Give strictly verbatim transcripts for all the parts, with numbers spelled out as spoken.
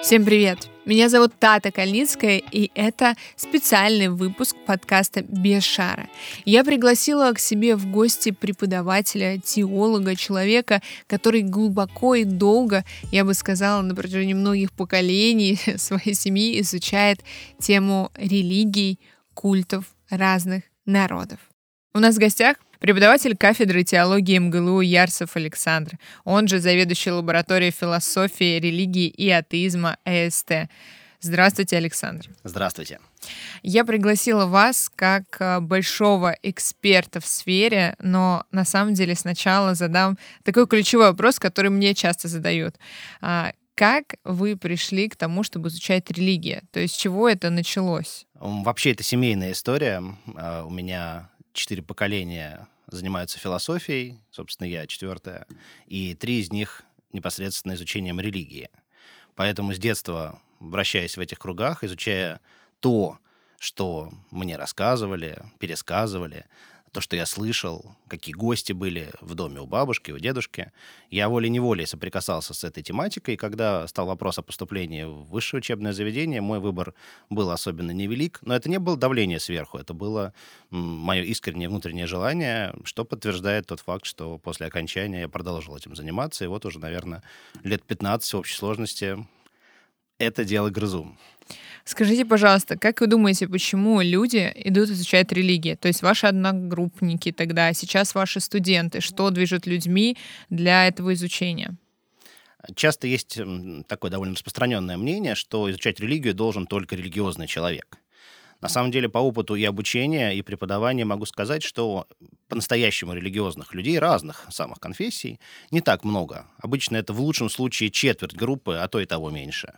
Всем привет! Меня зовут Тата Кальницкая, и это специальный выпуск подкаста «Без шара». Я пригласила к себе в гости преподавателя, теолога, человека, который глубоко и долго, я бы сказала, на протяжении многих поколений своей семьи изучает тему религий, культов разных народов. У нас в гостях преподаватель кафедры теологии МГЛУ Ярцев Александр, он же заведующий лабораторией философии, религии и атеизма ЭСТ. Здравствуйте, Александр. Здравствуйте. Я пригласила вас как большого эксперта в сфере, но на самом деле сначала задам такой ключевой вопрос, который мне часто задают. Как вы пришли к тому, чтобы изучать религию? То есть с чего это началось? Вообще это семейная история. У меня четыре поколения занимаются философией, собственно, я четвертое, и три из них непосредственно изучением религии. Поэтому с детства, вращаясь в этих кругах, изучая то, что мне рассказывали, пересказывали, то, что я слышал, какие гости были в доме у бабушки, у дедушки, я волей-неволей соприкасался с этой тематикой, и когда стал вопрос о поступлении в высшее учебное заведение, мой выбор был особенно невелик, но это не было давление сверху, это было мое искреннее внутреннее желание, что подтверждает тот факт, что после окончания я продолжил этим заниматься, и вот уже, наверное, лет пятнадцать в общей сложности это дело грызу. Скажите, пожалуйста, как вы думаете, почему люди идут изучать религию? То есть ваши одногруппники тогда, сейчас ваши студенты, что движет людьми для этого изучения? Часто есть такое довольно распространенное мнение, что изучать религию должен только религиозный человек. На самом деле, по опыту и обучения, и преподавания могу сказать, что по-настоящему религиозных людей разных самых конфессий не так много. Обычно это в лучшем случае четверть группы, а то и того меньше.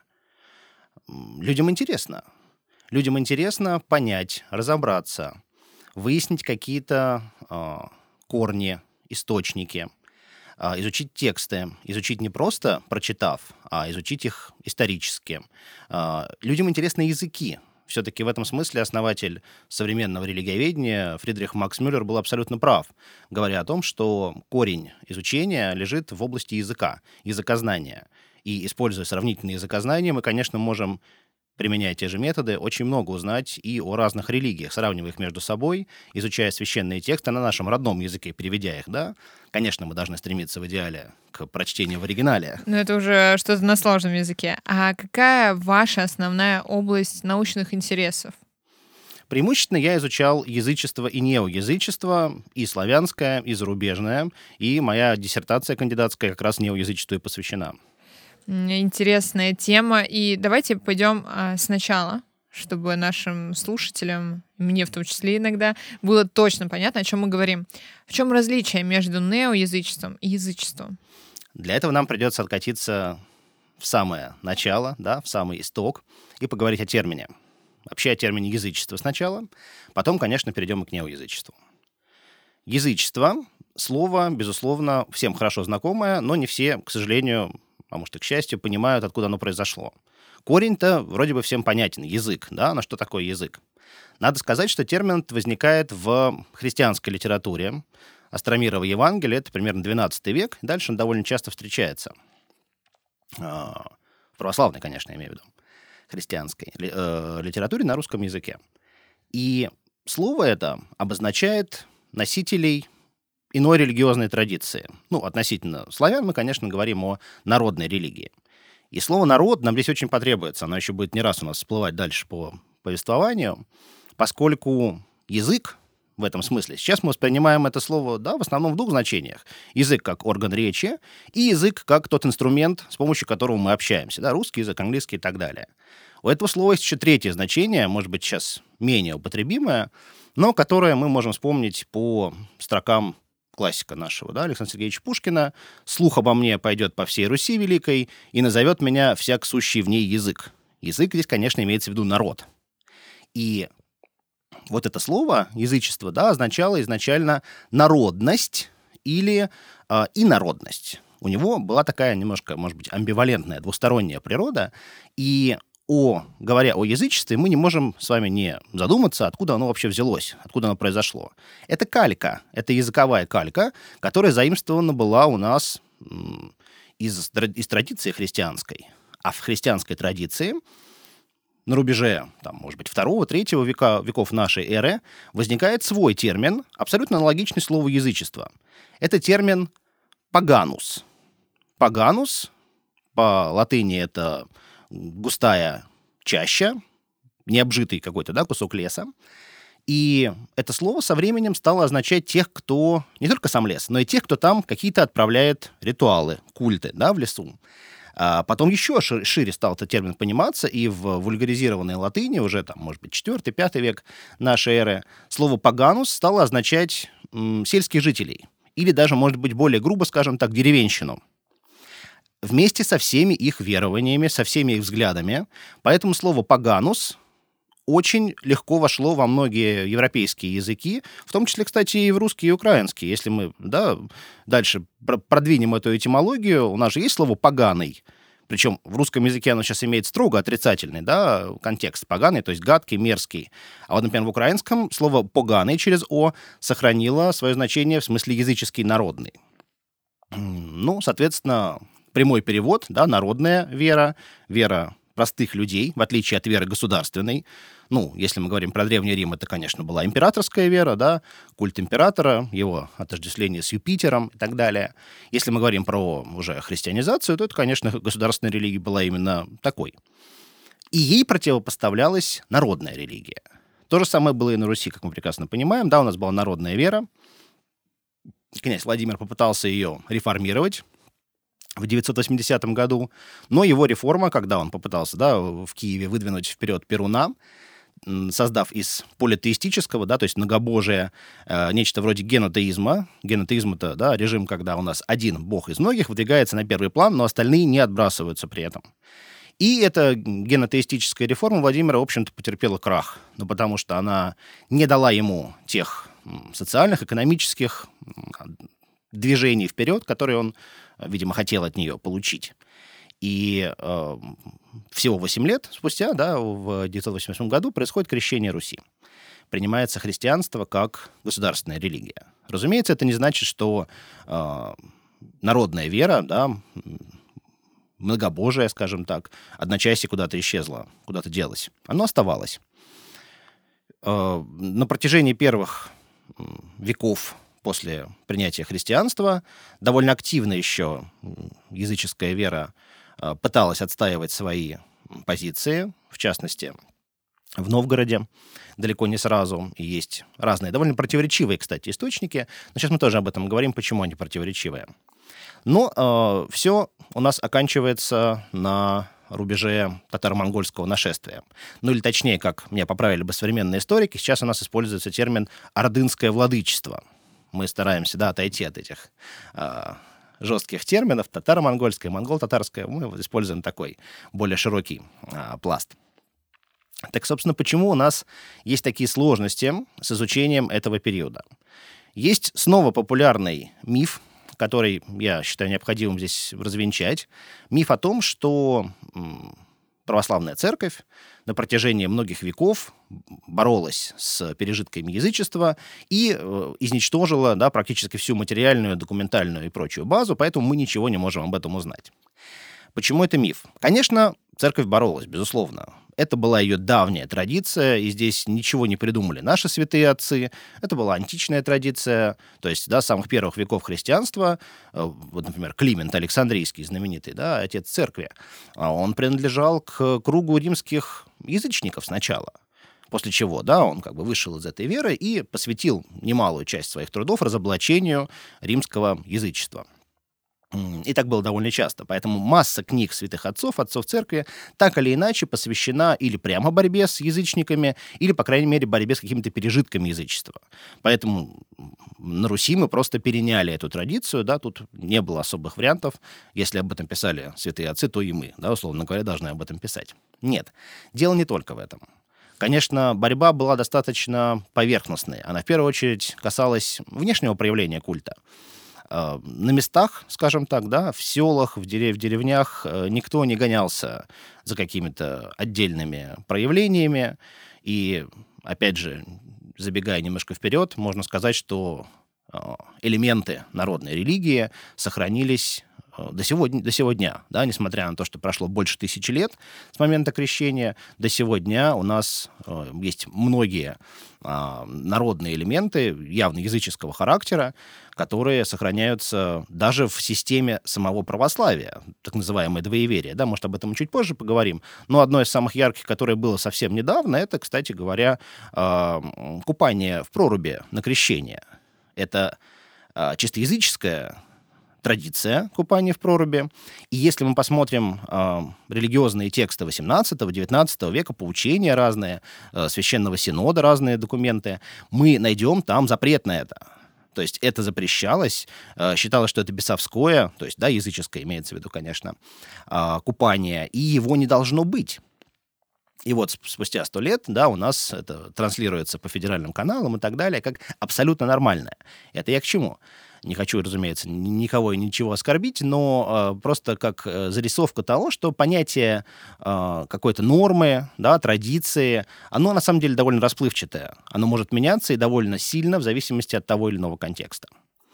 Людям интересно. Людям интересно понять, разобраться, выяснить какие-то э, корни, источники, э, изучить тексты, изучить не просто прочитав, а изучить их исторически. Э, людям интересны языки. Все-таки в этом смысле основатель современного религиоведения Фридрих Макс Мюллер был абсолютно прав, говоря о том, что корень изучения лежит в области языка, языкознания. И, используя сравнительные языкознания, мы, конечно, можем, применяя те же методы, очень много узнать и о разных религиях, сравнивая их между собой, изучая священные тексты на нашем родном языке, переведя их, да. Конечно, мы должны стремиться в идеале к прочтению в оригинале. Ну, это уже что-то на сложном языке. А какая ваша основная область научных интересов? Преимущественно я изучал язычество и неоязычество, и славянское, и зарубежное, и моя диссертация кандидатская как раз неоязычеству и посвящена. Интересная тема. И давайте пойдем а, сначала, чтобы нашим слушателям, мне в том числе иногда, было точно понятно, о чем мы говорим. В чем различие между неоязычеством и язычеством? Для этого нам придется откатиться в самое начало, да, в самый исток, и поговорить о термине. Вообще о термине язычество сначала, потом, конечно, перейдем и к неоязычеству. Язычество — слово, безусловно, всем хорошо знакомое, но не все, к сожалению, а может и к счастью, понимают, откуда оно произошло. Корень-то вроде бы всем понятен, язык, да, но что такое язык? Надо сказать, что термин возникает в христианской литературе. Астромирово Евангелие — это примерно двенадцатый век, дальше он довольно часто встречается. В православной, конечно, я имею в виду, христианской литературе на русском языке. И слово это обозначает носителей иной религиозной традиции. Ну, относительно славян мы, конечно, говорим о народной религии. И слово «народ» нам здесь очень потребуется. Оно еще будет не раз у нас всплывать дальше по повествованию, поскольку язык в этом смысле, сейчас мы воспринимаем это слово, да, в основном в двух значениях. Язык как орган речи и язык как тот инструмент, с помощью которого мы общаемся. Да, русский язык, английский и так далее. У этого слова есть еще третье значение, может быть, сейчас менее употребимое, но которое мы можем вспомнить по строкам классика нашего, да, Александра Сергеевича Пушкина: «Слух обо мне пойдет по всей Руси великой, и назовет меня всяк сущий в ней язык». Язык здесь, конечно, имеется в виду народ. И вот это слово язычество, да, означало изначально народность или э, инородность. У него была такая немножко, может быть, амбивалентная, двусторонняя природа, и О, говоря о язычестве, мы не можем с вами не задуматься, откуда оно вообще взялось, откуда оно произошло. Это калька, это языковая калька, которая заимствована была у нас из, из традиции христианской. А в христианской традиции на рубеже, там, может быть, второго-третьего века, веков нашей эры возникает свой термин, абсолютно аналогичный слову язычество. Это термин «паганус». «Паганус» по латыни это густая чаща, необжитый какой-то, да, кусок леса. И это слово со временем стало означать тех, кто не только сам лес, но и тех, кто там какие-то отправляет ритуалы, культы, да, в лесу. А потом еще шире стал этот термин пониматься, и в вульгаризированной латыни, уже там, может быть, четвёртый-пятый век нашей эры, слово «паганус» стало означать м, сельских жителей. Или даже, может быть, более грубо, скажем так, деревенщину. Вместе со всеми их верованиями, со всеми их взглядами. Поэтому слово «паганус» очень легко вошло во многие европейские языки, в том числе, кстати, и в русский и украинский. Если мы, да, дальше продвинем эту этимологию, у нас же есть слово «поганый», причем в русском языке оно сейчас имеет строго отрицательный, да, контекст «поганый», то есть гадкий, мерзкий. А вот, например, в украинском слово «поганый» через «о» сохранило свое значение в смысле языческий, народный. Ну, соответственно, прямой перевод, да, народная вера, вера простых людей, в отличие от веры государственной. Ну, если мы говорим про Древний Рим, это, конечно, была императорская вера, да, культ императора, его отождествление с Юпитером и так далее. Если мы говорим про уже христианизацию, то это, конечно, государственная религия была именно такой. И ей противопоставлялась народная религия. То же самое было и на Руси, как мы прекрасно понимаем. Да, у нас была народная вера. Князь Владимир попытался ее реформировать в девятьсот восьмидесятом году, но его реформа, когда он попытался, да, в Киеве выдвинуть вперед Перуна, создав из политеистического, да, то есть многобожия, э, нечто вроде генотеизма. Генотеизм — это, да, режим, когда у нас один бог из многих выдвигается на первый план, но остальные не отбрасываются при этом. И эта генотеистическая реформа Владимира, в общем-то, потерпела крах, ну, потому что она не дала ему тех социальных, экономических движений вперед, которые он, видимо, хотел от нее получить. И э, всего восемь лет спустя, да, в девятьсот восемьдесят восьмом году происходит крещение Руси. Принимается христианство как государственная религия. Разумеется, это не значит, что э, народная вера, да, многобожие, скажем так, одночасье куда-то исчезло, куда-то делось. Оно оставалось. Э, на протяжении первых веков после принятия христианства довольно активно еще языческая вера пыталась отстаивать свои позиции, в частности, в Новгороде, далеко не сразу. И есть разные, довольно противоречивые, кстати, источники. Но сейчас мы тоже об этом говорим, почему они противоречивые. Но э, все у нас оканчивается на рубеже татаро-монгольского нашествия. Ну или точнее, как меня поправили бы современные историки, сейчас у нас используется термин «ордынское владычество». Мы стараемся, да, отойти от этих э, жестких терминов. Татаро-монгольское, монгол-татарское. Мы используем такой более широкий э, пласт. Так, собственно, почему у нас есть такие сложности с изучением этого периода? Есть снова популярный миф, который я считаю необходимым здесь развенчать. Миф о том, что православная церковь на протяжении многих веков боролась с пережитками язычества и э, изничтожила, да, практически всю материальную, документальную и прочую базу, поэтому мы ничего не можем об этом узнать. Почему это миф? Конечно, церковь боролась, безусловно. Это была ее давняя традиция, и здесь ничего не придумали наши святые отцы. Это была античная традиция, то есть, да, с самых первых веков христианства. Вот, например, Климент Александрийский, знаменитый, да, отец церкви, он принадлежал к кругу римских язычников сначала. После чего, да, он как бы вышел из этой веры и посвятил немалую часть своих трудов разоблачению римского язычества. И так было довольно часто. Поэтому масса книг святых отцов, отцов церкви, так или иначе посвящена или прямо борьбе с язычниками, или, по крайней мере, борьбе с какими-то пережитками язычества. Поэтому на Руси мы просто переняли эту традицию, да, тут не было особых вариантов. Если об этом писали святые отцы, то и мы, да, условно говоря, должны об этом писать. Нет, дело не только в этом. Конечно, борьба была достаточно поверхностной. Она в первую очередь касалась внешнего проявления культа. На местах, скажем так, да, в селах, в, дерев- в деревнях никто не гонялся за какими-то отдельными проявлениями. И, опять же, забегая немножко вперед, можно сказать, что элементы народной религии сохранились до сегодня, до сегодня, да, несмотря на то, что прошло больше тысячи лет с момента крещения, до сегодня у нас э, есть многие э, народные элементы явно языческого характера, которые сохраняются даже в системе самого православия, так называемое двоеверие. Да, может, об этом чуть позже поговорим. Но одно из самых ярких, которое было совсем недавно, это, кстати говоря, э, купание в проруби на крещение. Это э, чисто языческое традиция купания в проруби. И если мы посмотрим э, религиозные тексты восемнадцатого-девятнадцатого века, поучения разные, э, священного синода, разные документы, мы найдем там запрет на это. То есть это запрещалось, э, считалось, что это бесовское, то есть, да, языческое имеется в виду, конечно, э, купание, и его не должно быть. И вот спустя сто лет, да, у нас это транслируется по федеральным каналам и так далее, как абсолютно нормальное. Это я к чему? Не хочу, разумеется, никого и ничего оскорбить, но э, просто как э, зарисовка того, что понятие э, какой-то нормы, да, традиции, оно на самом деле довольно расплывчатое. Оно может меняться и довольно сильно в зависимости от того или иного контекста.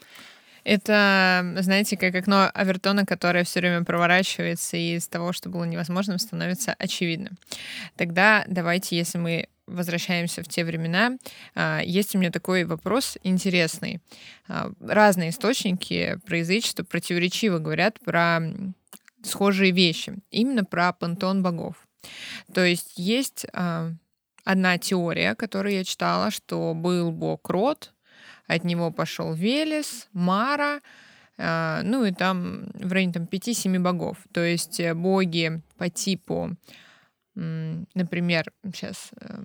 Это, знаете, как окно Авертона, которое все время проворачивается, и из того, что было невозможным, становится очевидным. Тогда давайте, если мы возвращаемся в те времена, есть у меня такой вопрос интересный. Разные источники про язычество противоречиво говорят про схожие вещи, именно про пантеон богов. То есть есть одна теория, которую я читала, что был бог Род, от него пошел Велес, Мара, э, ну и там в районе там, пяти-семи богов. То есть боги по типу, м, например, сейчас э,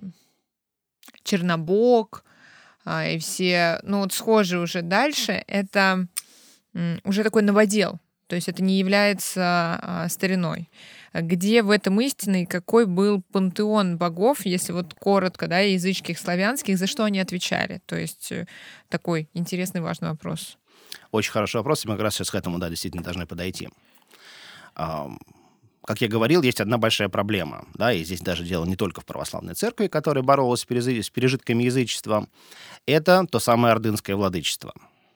Чернобог э, и все, ну вот схожие уже дальше, это м, уже такой новодел. То есть это не является э, стариной. Где в этом истина и какой был пантеон богов, если вот коротко, да, языческих, славянских, за что они отвечали? То есть такой интересный, важный вопрос. Очень хороший вопрос, и мы как раз сейчас к этому, да, действительно должны подойти. Как я говорил, есть одна большая проблема, да, и здесь даже дело не только в православной церкви, которая боролась с пережитками язычества, это то самое ордынское владычество.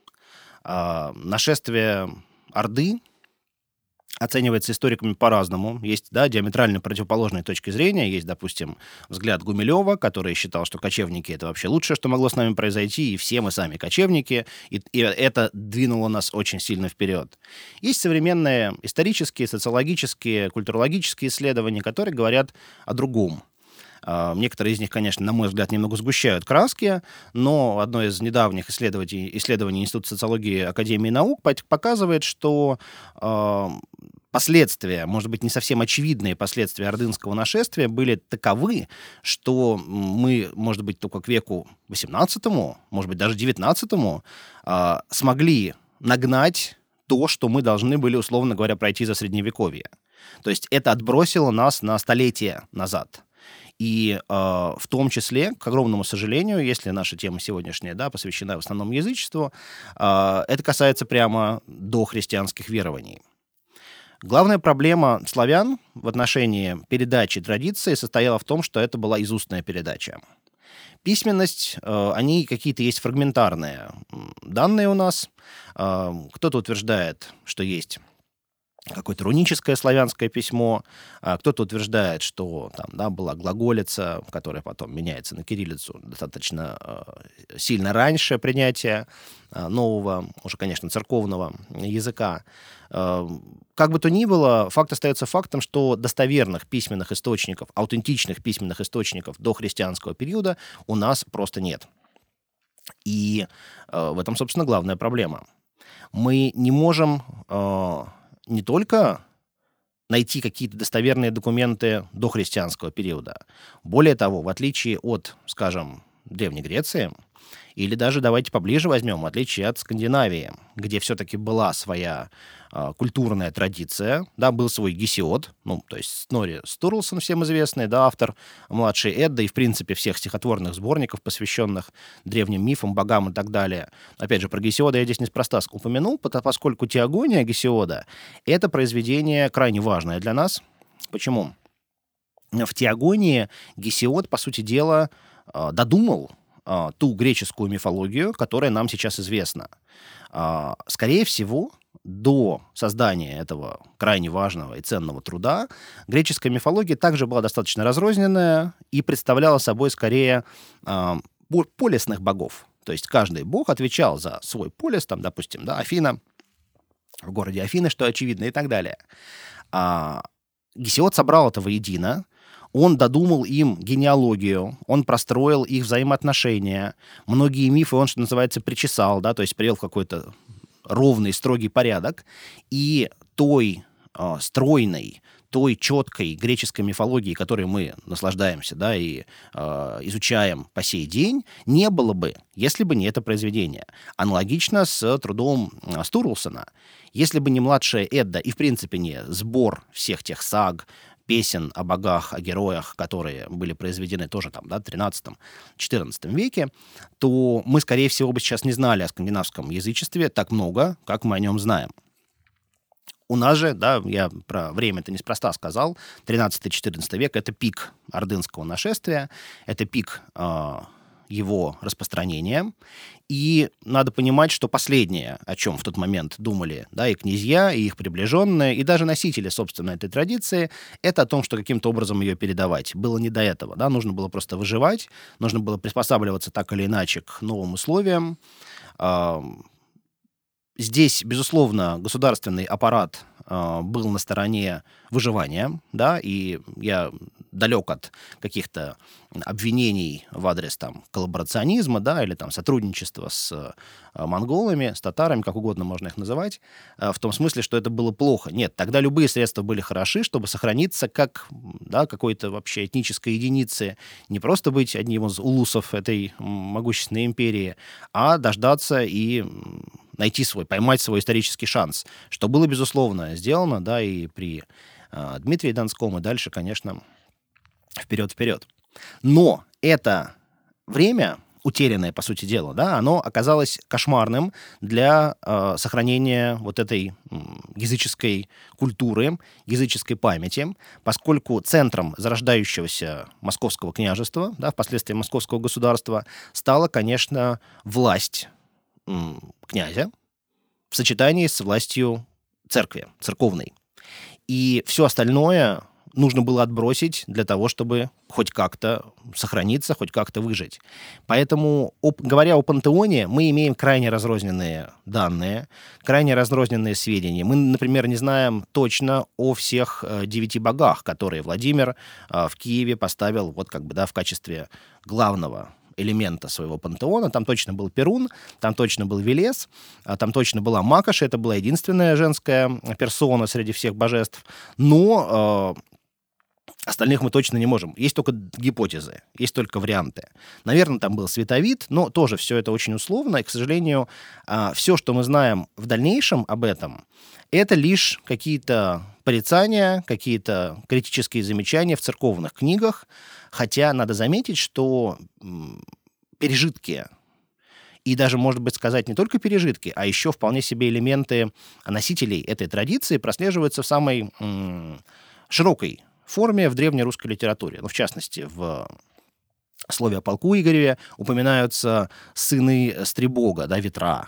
Нашествие Орды оценивается историками по-разному. Есть, да, диаметрально противоположные точки зрения. Есть, допустим, взгляд Гумилева, который считал, что кочевники — это вообще лучшее, что могло с нами произойти, и все мы сами кочевники, и, и это двинуло нас очень сильно вперед. Есть современные исторические, социологические, культурологические исследования, которые говорят о другом. Некоторые из них, конечно, на мой взгляд, немного сгущают краски, но одно из недавних исследований, исследований Института социологии Академии наук показывает, что э, последствия, может быть, не совсем очевидные последствия ордынского нашествия были таковы, что мы, может быть, только к веку восемнадцатому, может быть, даже девятнадцатому э, смогли нагнать то, что мы должны были, условно говоря, пройти за Средневековье. То есть это отбросило нас на столетия назад. И э, в том числе, к огромному сожалению, если наша тема сегодняшняя, да, посвящена в основном язычеству, э, это касается прямо дохристианских верований. Главная проблема славян в отношении передачи традиции состояла в том, что это была изустная передача. Письменность, э, они какие-то есть фрагментарные данные у нас. Э, кто-то утверждает, что есть какое-то руническое славянское письмо, а кто-то утверждает, что там, да, была глаголица, которая потом меняется на кириллицу достаточно э, сильно раньше принятия э, нового, уже, конечно, церковного языка. Э, как бы то ни было, факт остается фактом, что достоверных письменных источников, аутентичных письменных источников до христианского периода у нас просто нет. И э, в этом, собственно, главная проблема. Мы не можем Э, не только найти какие-то достоверные документы до христианского периода. Более того, в отличие от, скажем, Древней Греции, или даже давайте поближе возьмем, в отличие от Скандинавии, где все-таки была своя э, культурная традиция, да, был свой Гесиод, ну, то есть Снорри Стурлсон, всем известный, да, автор младшей Эдды и, в принципе, всех стихотворных сборников, посвященных древним мифам, богам и так далее. Опять же, про Гесиода я здесь неспроста упомянул, поскольку Теогония Гесиода — это произведение крайне важное для нас. Почему? В Теогонии Гесиод, по сути дела, э, додумал ту греческую мифологию, которая нам сейчас известна. Скорее всего, до создания этого крайне важного и ценного труда греческая мифология также была достаточно разрозненная и представляла собой скорее э, полисных богов. То есть каждый бог отвечал за свой полис, там, допустим, да, Афина, в городе Афины, что очевидно, и так далее. А Гесиод собрал это воедино, он додумал им генеалогию, он простроил их взаимоотношения, многие мифы он, что называется, причесал, да, то есть привел в какой-то ровный, строгий порядок, и той э, стройной, той четкой греческой мифологии, которой мы наслаждаемся, да, и э, изучаем по сей день, не было бы, если бы не это произведение. Аналогично с трудом Стурлсона. Если бы не младшая Эдда и, в принципе, не сбор всех тех саг, песен о богах, о героях, которые были произведены тоже там, да, в тринадцатом-четырнадцатом веке, то мы, скорее всего, бы сейчас не знали о скандинавском язычестве так много, как мы о нем знаем. У нас же, да, я про время-то неспроста сказал, тринадцатый-четырнадцатый век — это пик ордынского нашествия, это пик э, его распространения. И надо понимать, что последнее, о чем в тот момент думали, да, и князья, и их приближенные, и даже носители, собственно, этой традиции, это о том, что каким-то образом ее передавать. Было не до этого, да, нужно было просто выживать, нужно было приспосабливаться так или иначе к новым условиям. Здесь, безусловно, государственный аппарат э, был на стороне выживания, да, и я далек от каких-то обвинений в адрес там коллаборационизма, да, или там сотрудничества с э, монголами, с татарами, как угодно можно их называть, э, в том смысле, что это было плохо. Нет, тогда любые средства были хороши, чтобы сохраниться как, да, какой-то вообще этнической единицы, не просто быть одним из улусов этой могущественной империи, а дождаться и найти свой, поймать свой исторический шанс, что было, безусловно, сделано, да, и при э, Дмитрии Донском, и дальше, конечно, вперед-вперед. Но это время, утерянное, по сути дела, да, оно оказалось кошмарным для э, сохранения вот этой э, языческой культуры, языческой памяти, поскольку центром зарождающегося московского княжества, да, впоследствии московского государства, стала, конечно, власть князя в сочетании с властью церкви, церковной. И все остальное нужно было отбросить для того, чтобы хоть как-то сохраниться, хоть как-то выжить. Поэтому, говоря о пантеоне, мы имеем крайне разрозненные данные, крайне разрозненные сведения. Мы, например, не знаем точно о всех девяти богах, которые Владимир в Киеве поставил вот как бы, да, в качестве главного элемента своего пантеона. Там точно был Перун, там точно был Велес, там точно была Макоши, это была единственная женская персона среди всех божеств. Но э, остальных мы точно не можем. Есть только гипотезы, есть только варианты. Наверное, там был Световид, но тоже все это очень условно, и, к сожалению, э, все, что мы знаем в дальнейшем об этом, это лишь какие-то порицания, какие-то критические замечания в церковных книгах, хотя надо заметить, что пережитки, и даже, может быть, сказать не только пережитки, а еще вполне себе элементы носителей этой традиции прослеживаются в самой м- широкой форме в древнерусской литературе. Ну, в частности, в слове о полку Игореве упоминаются сыны Стребога, да, Ветра.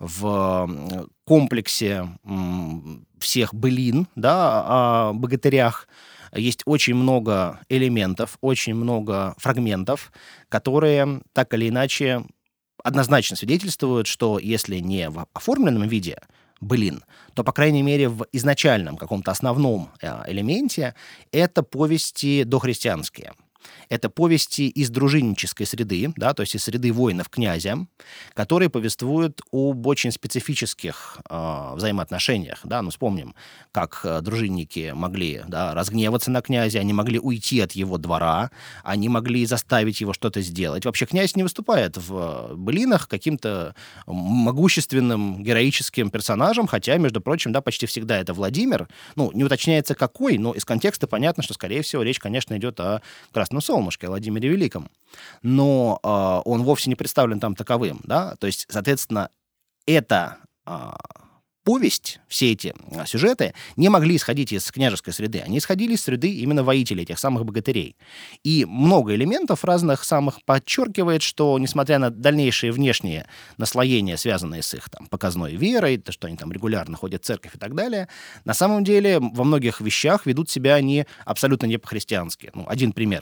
В комплексе м- всех былин, да, о богатырях есть очень много элементов, очень много фрагментов, которые так или иначе однозначно свидетельствуют, что если не в оформленном виде былин, то, по крайней мере, в изначальном каком-то основном элементе это повести дохристианские. Это повести из дружиннической среды, да, то есть из среды воинов князя, которые повествуют об очень специфических э, взаимоотношениях. Да. Ну, вспомним, как э, дружинники могли, да, разгневаться на князя, они могли уйти от его двора, они могли заставить его что-то сделать. Вообще князь не выступает в былинах каким-то могущественным, героическим персонажем, хотя, между прочим, да, почти всегда это Владимир. Ну, не уточняется какой, но из контекста понятно, что, скорее всего, речь, конечно, идет о Красном Солнышке, о Владимире Великом. Но э, он вовсе не представлен там таковым, да, то есть, соответственно, это э, повесть, все эти сюжеты не могли исходить из княжеской среды. Они исходили из среды именно воителей, тех самых богатырей. И много элементов разных самых подчеркивает, что, несмотря на дальнейшие внешние наслоения, связанные с их там, показной верой, то, что они там регулярно ходят в церковь и так далее, на самом деле во многих вещах ведут себя они абсолютно не по-христиански. Ну, один пример.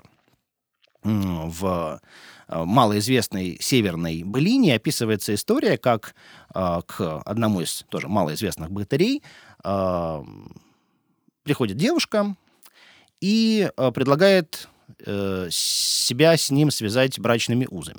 В малоизвестной «Северной былине» описывается история, как э, к одному из тоже малоизвестных богатырей э, приходит девушка и э, предлагает э, себя с ним связать брачными узами.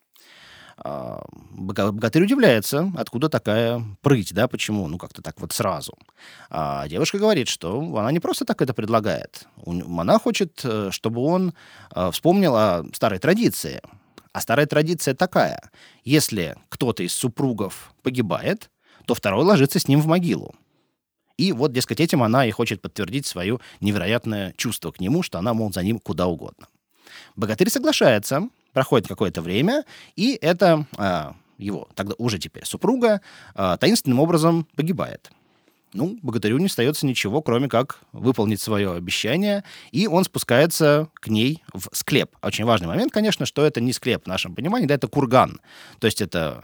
Э, богатырь удивляется, откуда такая прыть, да, почему, ну, как-то так вот сразу. А девушка говорит, что она не просто так это предлагает. Она хочет, чтобы он вспомнил о старой традиции. А старая традиция такая: если кто-то из супругов погибает, то второй ложится с ним в могилу. И вот, дескать, этим она и хочет подтвердить свое невероятное чувство к нему, что она, мол, за ним куда угодно. Богатырь соглашается, проходит какое-то время, и эта а, его тогда уже теперь супруга а, таинственным образом погибает. Ну, богатырю не остается ничего, кроме как выполнить свое обещание, и он спускается к ней в склеп. Очень важный момент, конечно, что это не склеп в нашем понимании, да, это курган. То есть это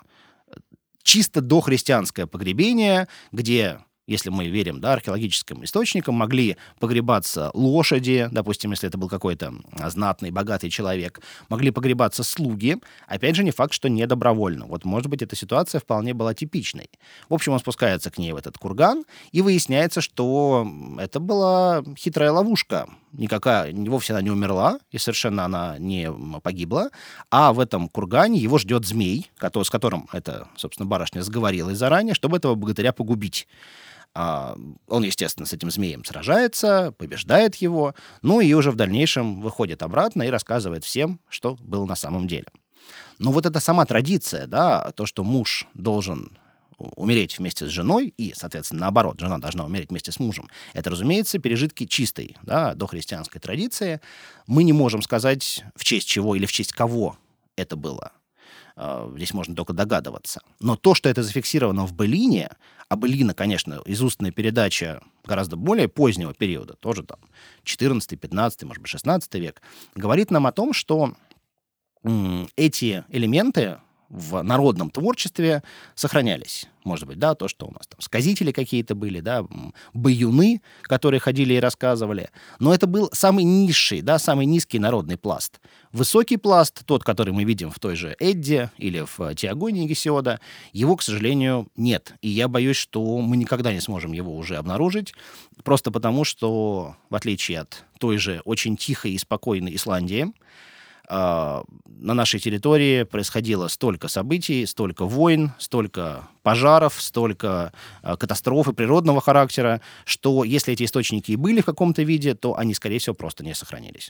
чисто дохристианское погребение, где, если мы верим, да, археологическим источникам, могли погребаться лошади, допустим, если это был какой-то знатный, богатый человек, могли погребаться слуги. Опять же, не факт, что не добровольно. Вот, может быть, эта ситуация вполне была типичной. В общем, он спускается к ней в этот курган, и выясняется, что это была хитрая ловушка. Никакая, вовсе она не умерла, и совершенно она не погибла, а в этом кургане его ждет змей, с которым эта, собственно, барышня сговорилась заранее, чтобы этого богатыря погубить. Он, естественно, с этим змеем сражается, побеждает его, ну и уже в дальнейшем выходит обратно и рассказывает всем, что было на самом деле. Но вот эта сама традиция, да, то, что муж должен умереть вместе с женой, и, соответственно, наоборот, жена должна умереть вместе с мужем, это, разумеется, пережитки чистой, да, дохристианской традиции. Мы не можем сказать, в честь чего или в честь кого это было. Здесь можно только догадываться. Но то, что это зафиксировано в былине, а былина, конечно, изустная передача гораздо более позднего периода, тоже там четырнадцатый, пятнадцатый, может быть, шестнадцатый век, говорит нам о том, что м- эти элементы в народном творчестве сохранялись. Может быть, да, то, что у нас там сказители какие-то были, да, баюны, которые ходили и рассказывали. Но это был самый низший, да, самый низкий народный пласт. Высокий пласт, тот, который мы видим в той же Эдде или в Теогонии Гесиода, его, к сожалению, нет. И я боюсь, что мы никогда не сможем его уже обнаружить, просто потому, что, в отличие от той же очень тихой и спокойной Исландии, на нашей территории происходило столько событий, столько войн, столько пожаров, столько катастроф и природного характера, что если эти источники и были в каком-то виде, то они, скорее всего, просто не сохранились.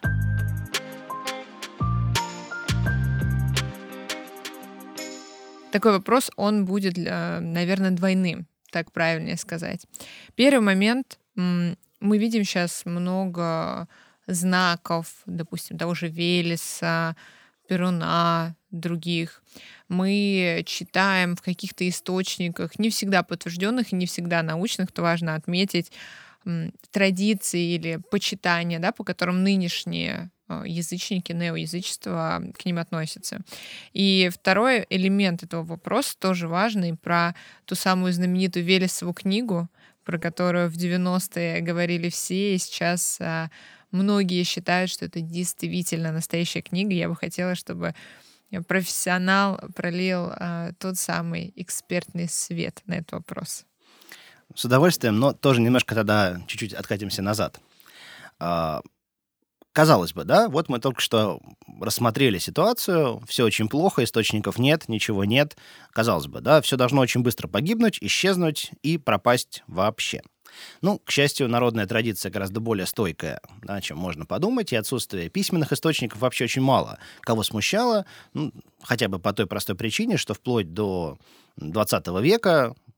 Такой вопрос, он будет, наверное, двойным, так правильнее сказать. Первый момент. Мы видим сейчас много знаков, допустим, того же Велеса, Перуна, других. Мы читаем в каких-то источниках, не всегда подтвержденных и не всегда научных, то важно отметить, традиции или почитания, да, по которым нынешние язычники, неоязычество к ним относятся. И второй элемент этого вопроса тоже важный, про ту самую знаменитую Велесову книгу, про которую в девяностые говорили все, и сейчас многие считают, что это действительно настоящая книга. Я бы хотела, чтобы профессионал пролил а, тот самый экспертный свет на этот вопрос. С удовольствием, но тоже немножко тогда чуть-чуть откатимся назад. А, казалось бы, да, вот мы только что рассмотрели ситуацию, все очень плохо, источников нет, ничего нет. Казалось бы, да, все должно очень быстро погибнуть, исчезнуть и пропасть вообще. Ну, к счастью, народная традиция гораздо более стойкая, да, чем можно подумать, и отсутствие письменных источников вообще очень мало кого смущало, ну, хотя бы по той простой причине, что вплоть до двадцатого века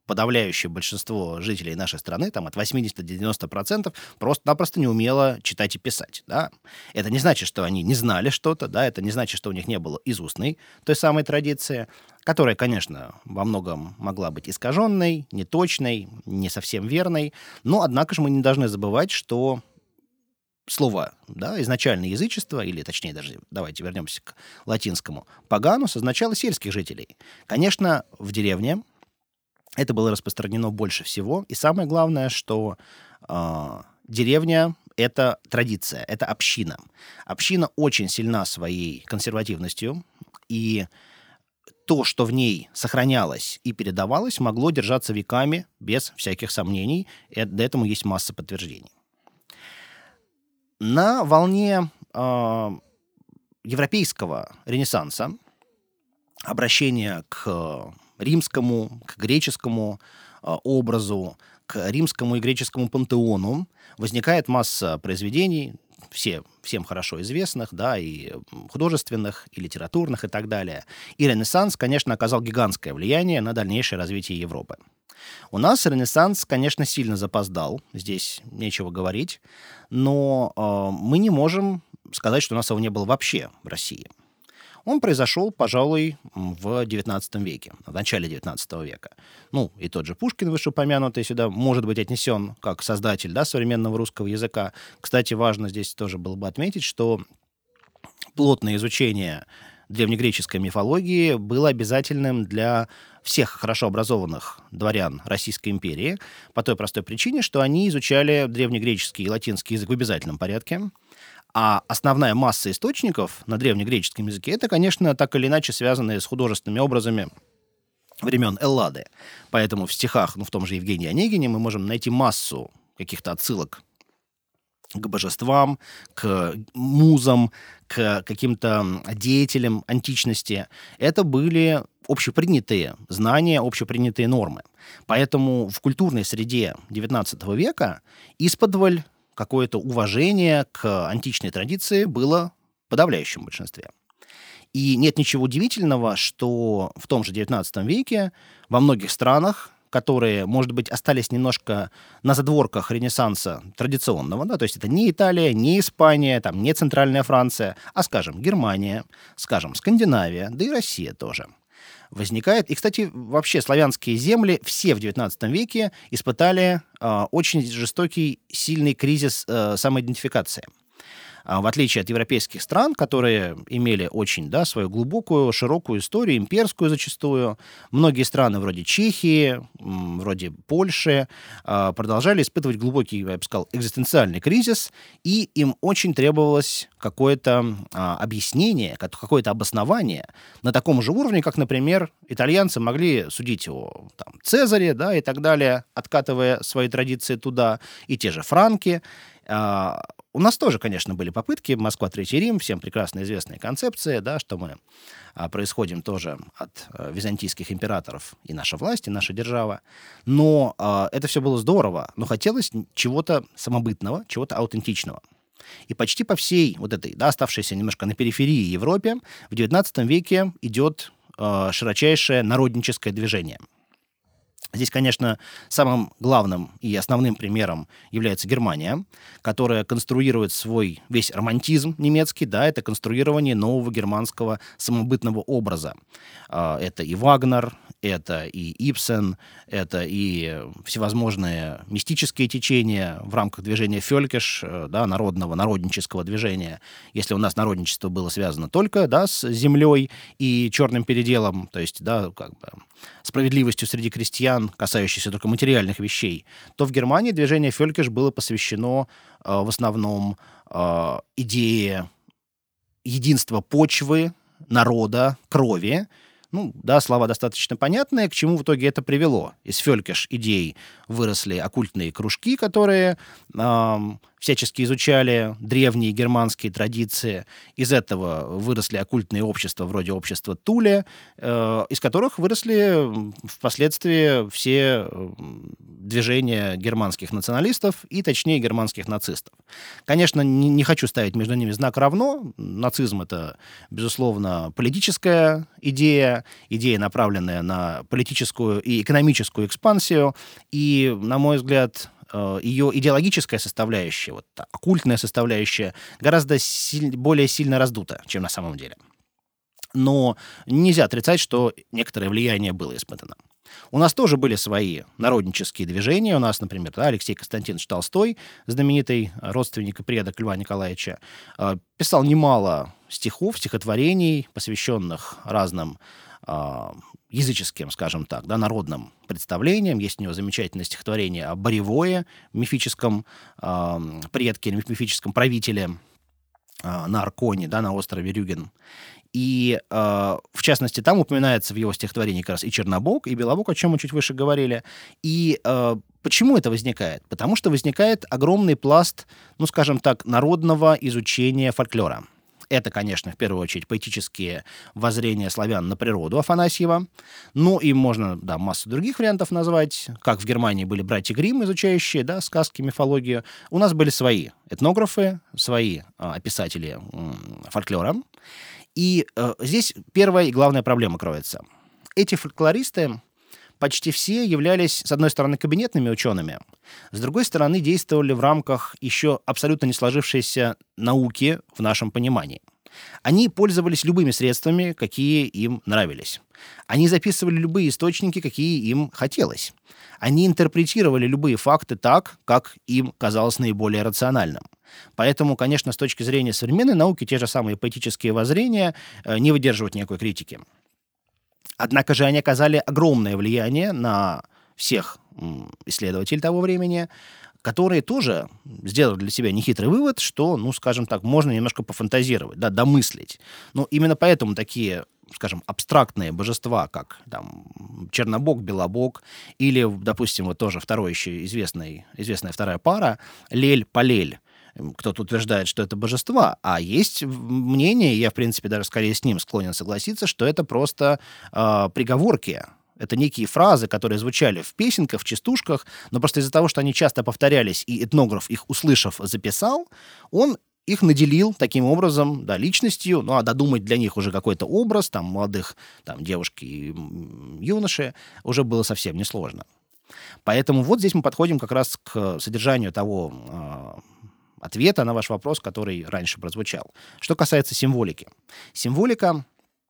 подавляющее большинство жителей нашей страны, там от восьмидесяти до девяноста процентов, просто-напросто не умело читать и писать. Да? Это не значит, что они не знали что-то, да? Это не значит, что у них не было из устной той самой традиции, которая, конечно, во многом могла быть искаженной, неточной, не совсем верной, но, однако же, мы не должны забывать, что слово, да, изначальное язычество, или, точнее, даже давайте вернемся к латинскому, «паганус» означало сельских жителей. Конечно, в деревне это было распространено больше всего. И самое главное, что э, деревня — это традиция, это община. Община очень сильна своей консервативностью, и то, что в ней сохранялось и передавалось, могло держаться веками без всяких сомнений. И для этого есть масса подтверждений. На волне э, европейского ренессанса, обращения к римскому, к греческому э, образу, к римскому и греческому пантеону возникает масса произведений, все, всем хорошо известных, да, и художественных, и литературных, и так далее. И Ренессанс, конечно, оказал гигантское влияние на дальнейшее развитие Европы. У нас Ренессанс, конечно, сильно запоздал, здесь нечего говорить, но э, мы не можем сказать, что у нас его не было вообще в России. Он произошел, пожалуй, в девятнадцатом веке, в начале девятнадцатого века. Ну, и тот же Пушкин, вышеупомянутый, сюда может быть отнесен как создатель, да, современного русского языка. Кстати, важно здесь тоже было бы отметить, что плотное изучение древнегреческой мифологии было обязательным для всех хорошо образованных дворян Российской империи по той простой причине, что они изучали древнегреческий и латинский язык в обязательном порядке. А основная масса источников на древнегреческом языке — это, конечно, так или иначе связанные с художественными образами времен Эллады. Поэтому в стихах, ну, в том же Евгении Онегине, мы можем найти массу каких-то отсылок к божествам, к музам, к каким-то деятелям античности. Это были общепринятые знания, общепринятые нормы. Поэтому в культурной среде девятнадцатого века исподволь какое-то уважение к античной традиции было в подавляющем большинстве. И нет ничего удивительного, что в том же девятнадцатом веке во многих странах, которые, может быть, остались немножко на задворках Ренессанса традиционного, да, то есть это не Италия, не Испания, там, не Центральная Франция, а, скажем, Германия, скажем, Скандинавия, да и Россия тоже, возникает. И, кстати, вообще славянские земли все в девятнадцатом веке испытали э, очень жестокий, сильный кризис э, самоидентификации. В отличие от европейских стран, которые имели очень, да, свою глубокую, широкую историю, имперскую зачастую, многие страны вроде Чехии, вроде Польши продолжали испытывать глубокий, я бы сказал, экзистенциальный кризис, и им очень требовалось какое-то объяснение, какое-то обоснование на таком же уровне, как, например, итальянцы могли судить о там, Цезаре, да, и так далее, откатывая свои традиции туда, и те же франки. У нас тоже, конечно, были попытки. Москва, Третий Рим, всем прекрасно известная концепция, да, что мы а, происходим тоже от а, византийских императоров, и наша власть, и наша держава. Но а, это все было здорово, но хотелось чего-то самобытного, чего-то аутентичного. И почти по всей вот этой, да, оставшейся немножко на периферии Европе, в девятнадцатом веке идет а, широчайшее народническое движение. Здесь, конечно, самым главным и основным примером является Германия, которая конструирует свой весь романтизм немецкий, да, это конструирование нового германского самобытного образа. Это и Вагнер, это и Ибсен, это и всевозможные мистические течения в рамках движения Фёлькеш, да, народного, народнического движения. Если у нас народничество было связано только, да, с землей и черным переделом, то есть, да, как бы справедливостью среди крестьян, касающейся только материальных вещей, то в Германии движение Фёлькеш было посвящено э, в основном э, идее единства почвы, народа, крови. Ну, да, слова достаточно понятные, к чему в итоге это привело. Из Фёлькеш идей выросли оккультные кружки, которые э, всячески изучали древние германские традиции. Из этого выросли оккультные общества, вроде общества Туле, э, из которых выросли впоследствии все движения германских националистов и, точнее, германских нацистов. Конечно, не, не хочу ставить между ними знак равно. Нацизм — это, безусловно, политическая идея, идея, направленная на политическую и экономическую экспансию. И, на мой взгляд, ее идеологическая составляющая, вот та оккультная составляющая, гораздо силь, более сильно раздута, чем на самом деле. Но нельзя отрицать, что некоторое влияние было испытано. У нас тоже были свои народнические движения. У нас, например, да, Алексей Константинович Толстой, знаменитый родственник и предок Льва Николаевича, писал немало стихов, стихотворений, посвященных разным языческим, скажем так, да, народным представлениям. Есть у него замечательное стихотворение о Боревое, мифическом э, предке, мифическом правителе э, на Арконе, да, на острове Рюген. И, э, в частности, там упоминается в его стихотворении как раз и Чернобог, и Белобог, о чем мы чуть выше говорили. И э, почему это возникает? Потому что возникает огромный пласт, ну, скажем так, народного изучения фольклора. Это, конечно, в первую очередь поэтические воззрения славян на природу Афанасьева. Ну, и можно, да, массу других вариантов назвать. Как в Германии были братья Гримм, изучающие, да, сказки, мифологию. У нас были свои этнографы, свои а, описатели м, фольклора. И а, здесь первая и главная проблема кроется. Эти фольклористы почти все являлись, с одной стороны, кабинетными учеными, с другой стороны, действовали в рамках еще абсолютно не сложившейся науки в нашем понимании. Они пользовались любыми средствами, какие им нравились. Они записывали любые источники, какие им хотелось. Они интерпретировали любые факты так, как им казалось наиболее рациональным. Поэтому, конечно, с точки зрения современной науки, те же самые поэтические воззрения не выдерживают никакой критики. Однако же они оказали огромное влияние на всех исследователей того времени, которые тоже сделали для себя нехитрый вывод, что, ну, скажем так, можно немножко пофантазировать, да, домыслить. Но именно поэтому такие, скажем, абстрактные божества, как там Чернобог, Белобог, или, допустим, вот тоже второй еще известный, известная вторая пара, Лель-Полель. Кто-то утверждает, что это божества, а есть мнение, я, в принципе, даже скорее с ним склонен согласиться, что это просто э, приговорки. Это некие фразы, которые звучали в песенках, в частушках, но просто из-за того, что они часто повторялись, и этнограф их, услышав, записал, он их наделил таким образом, да, личностью, ну, а додумать для них уже какой-то образ, там, молодых там, девушки и юноши, уже было совсем несложно. Поэтому вот здесь мы подходим как раз к содержанию того э, ответа на ваш вопрос, который раньше прозвучал. Что касается символики. Символика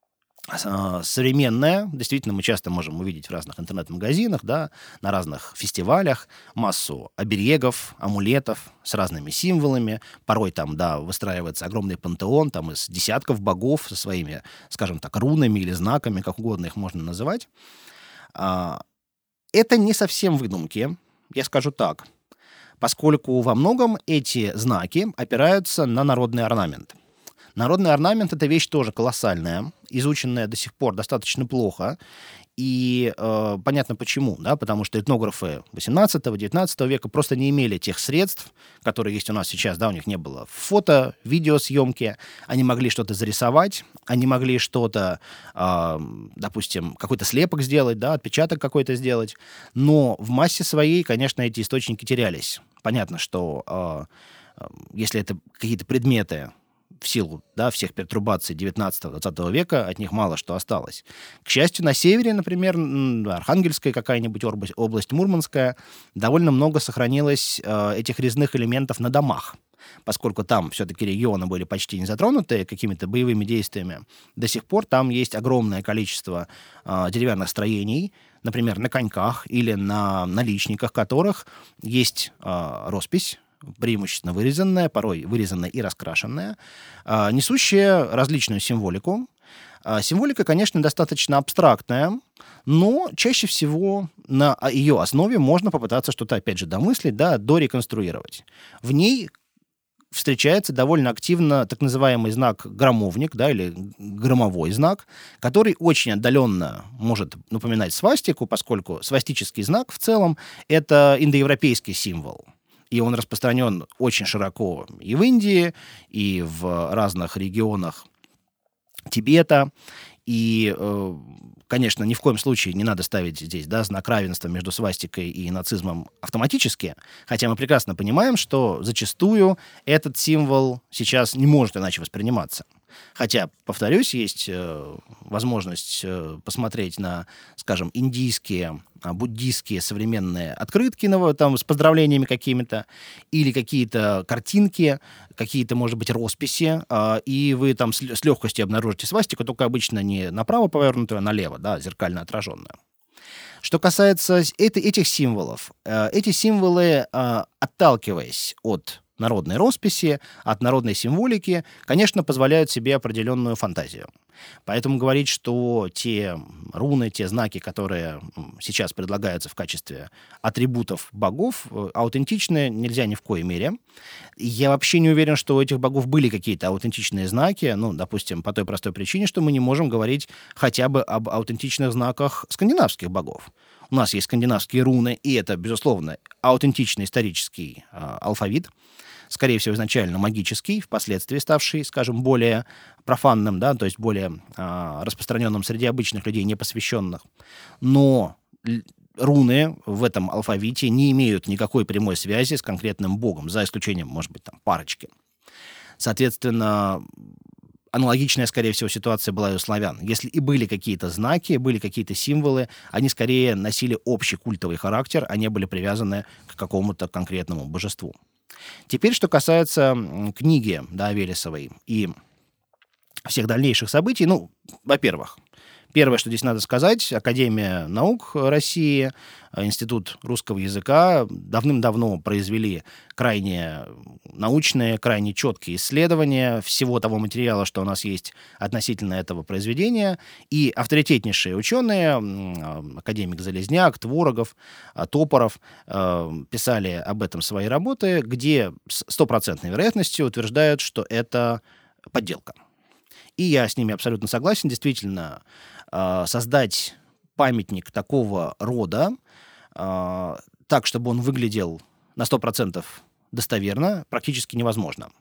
э, современная, действительно, мы часто можем увидеть в разных интернет-магазинах, да, на разных фестивалях массу оберегов, амулетов с разными символами. Порой там, да, выстраивается огромный пантеон там, из десятков богов со своими, скажем так, рунами или знаками, как угодно их можно называть. Э, это не совсем выдумки, я скажу так, поскольку во многом эти знаки опираются на народный орнамент. Народный орнамент — это вещь тоже колоссальная, изученная до сих пор достаточно плохо. И э, понятно почему, да, потому что этнографы восемнадцатого-девятнадцатого века просто не имели тех средств, которые есть у нас сейчас, да, у них не было фото, видеосъемки, они могли что-то зарисовать, они могли что-то, э, допустим, какой-то слепок сделать, да, отпечаток какой-то сделать, но в массе своей, конечно, эти источники терялись. Понятно, что э, если это какие-то предметы, в силу, да, всех пертурбаций девятнадцатого-двадцатого века от них мало что осталось. К счастью, на севере, например, Архангельская какая-нибудь область, область Мурманская, довольно много сохранилось э, этих резных элементов на домах. Поскольку там все-таки регионы были почти не затронуты какими-то боевыми действиями, до сих пор там есть огромное количество э, деревянных строений, например, на коньках или на наличниках которых есть э, роспись, преимущественно вырезанная, порой вырезанная и раскрашенная, несущая различную символику. Символика, конечно, достаточно абстрактная, но чаще всего на ее основе можно попытаться что-то, опять же, домыслить, да, дореконструировать. В ней встречается довольно активно так называемый знак громовник, да, или громовой знак, который очень отдаленно может напоминать свастику, поскольку свастический знак в целом — это индоевропейский символ. и он распространен очень широко и в Индии, и в разных регионах Тибета. И, конечно, ни в коем случае не надо ставить здесь, да, знак равенства между свастикой и нацизмом автоматически, хотя мы прекрасно понимаем, что зачастую этот символ сейчас не может иначе восприниматься. Хотя, повторюсь, есть э, возможность э, посмотреть на, скажем, индийские, э, буддийские современные открытки ну, там, с поздравлениями какими-то, или какие-то картинки, какие-то, может быть, росписи, э, и вы там с, с легкостью обнаружите свастику, только обычно не направо повернутую, а налево, да, зеркально отраженную. Что касается это, этих символов, э, эти символы, э, отталкиваясь от народной росписи, от народной символики, конечно, позволяют себе определенную фантазию. Поэтому говорить, что те руны, те знаки, которые сейчас предлагаются в качестве атрибутов богов, аутентичны нельзя ни в коей мере. Я вообще не уверен, что у этих богов были какие-то аутентичные знаки, ну, допустим, по той простой причине, что мы не можем говорить хотя бы об аутентичных знаках скандинавских богов. У нас есть скандинавские руны, и это, безусловно, аутентичный исторический э, алфавит, скорее всего, изначально магический, впоследствии ставший, скажем, более профанным, да, то есть более э, распространенным среди обычных людей, непосвященных. Но руны в этом алфавите не имеют никакой прямой связи с конкретным богом, за исключением, может быть, там, парочки. Соответственно, аналогичная, скорее всего, ситуация была и у славян. Если и были какие-то знаки, были какие-то символы, они скорее носили общий культовый характер, а не были привязаны к какому-то конкретному божеству. Теперь, что касается книги, да, Велесовой и всех дальнейших событий, ну, во-первых, первое, что здесь надо сказать, Академия наук России, Институт русского языка давным-давно произвели крайне научные, крайне четкие исследования всего того материала, что у нас есть относительно этого произведения. И авторитетнейшие ученые, академик Залезняк, Творогов, Топоров, писали об этом свои работы, где с стопроцентной вероятностью утверждают, что это подделка. И я с ними абсолютно согласен. Действительно, создать памятник такого рода так, чтобы он выглядел на сто процентов достоверно, практически невозможно.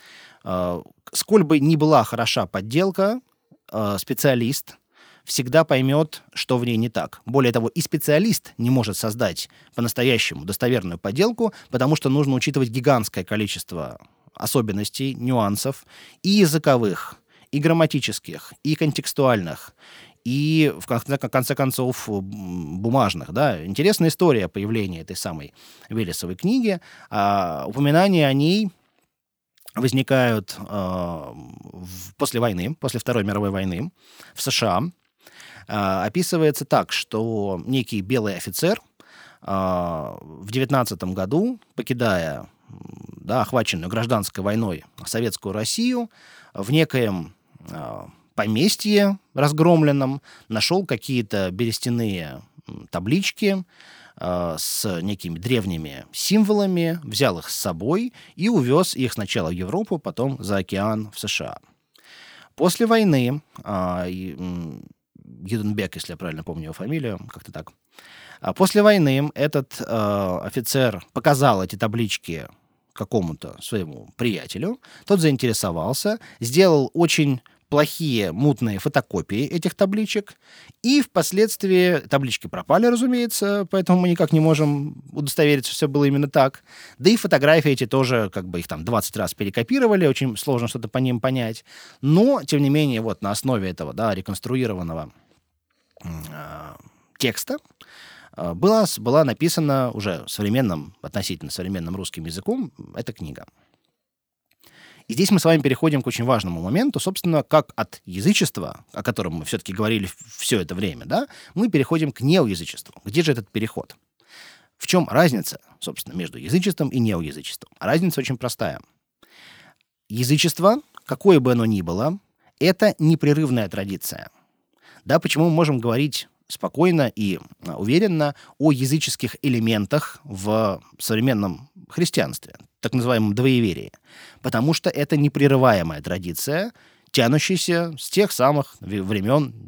Сколь бы ни была хороша подделка, специалист всегда поймет, что в ней не так. Более того, и специалист не может создать по-настоящему достоверную подделку, потому что нужно учитывать гигантское количество особенностей, нюансов и языковых, и грамматических, и контекстуальных, и, в конце, конце концов, бумажных. Да? Интересная история появления этой самой Велесовой книги. А, упоминания о ней возникают а, в, после войны, после Второй мировой войны в США. А, описывается так, что некий белый офицер а, в девятнадцатом году, покидая да, охваченную гражданской войной советскую Россию, в некоем а, поместье разгромленном нашел какие-то берестяные таблички э, с некими древними символами, взял их с собой и увез их сначала в Европу, потом за океан в США. После войны э, Юденбек, если я правильно помню его фамилию, как-то так, а после войны этот э, офицер показал эти таблички какому-то своему приятелю, тот заинтересовался, сделал очень плохие мутные фотокопии этих табличек, и впоследствии таблички пропали, разумеется, поэтому мы никак не можем удостовериться, что все было именно так. Да и фотографии эти тоже, как бы их там двадцать раз перекопировали, очень сложно что-то по ним понять. Но, тем не менее, вот на основе этого, да, реконструированного э, текста э, была, была написана уже современным, относительно современным русским языком эта книга. И здесь мы с вами переходим к очень важному моменту, собственно, как от язычества, о котором мы все-таки говорили все это время, да, мы переходим к неоязычеству. Где же этот переход? В чем разница, собственно, между язычеством и неоязычеством? Разница очень простая. Язычество, какое бы оно ни было, это непрерывная традиция. Да, почему мы можем говорить спокойно и уверенно о языческих элементах в современном христианстве, так называемом двоеверии, потому что это непрерываемая традиция, тянущаяся с тех самых времен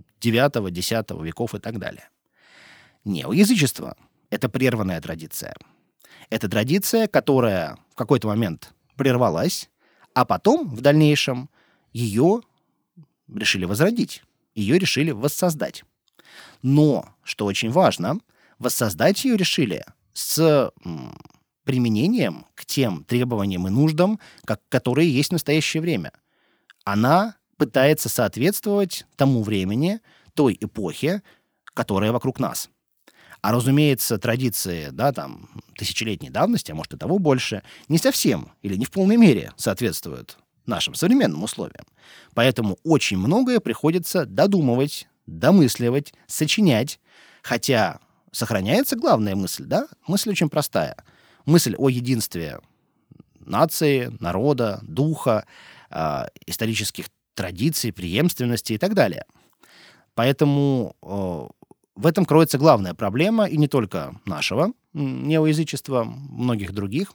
девятого-десятого веков и так далее. Неоязычество — это прерванная традиция. Это традиция, которая в какой-то момент прервалась, а потом, в дальнейшем, ее решили возродить, ее решили воссоздать. Но, что очень важно, воссоздать ее решили с м, применением к тем требованиям и нуждам, как, которые есть в настоящее время. Она пытается соответствовать тому времени, той эпохе, которая вокруг нас. А, разумеется, традиции, да, там, тысячелетней давности, а может и того больше, не совсем или не в полной мере соответствуют нашим современным условиям. Поэтому очень многое приходится додумывать, домысливать, сочинять, хотя сохраняется главная мысль, да? Мысль очень простая. Мысль о единстве нации, народа, духа, э, исторических традиций, преемственности и так далее. Поэтому э, в этом кроется главная проблема, и не только нашего неоязычества, многих других.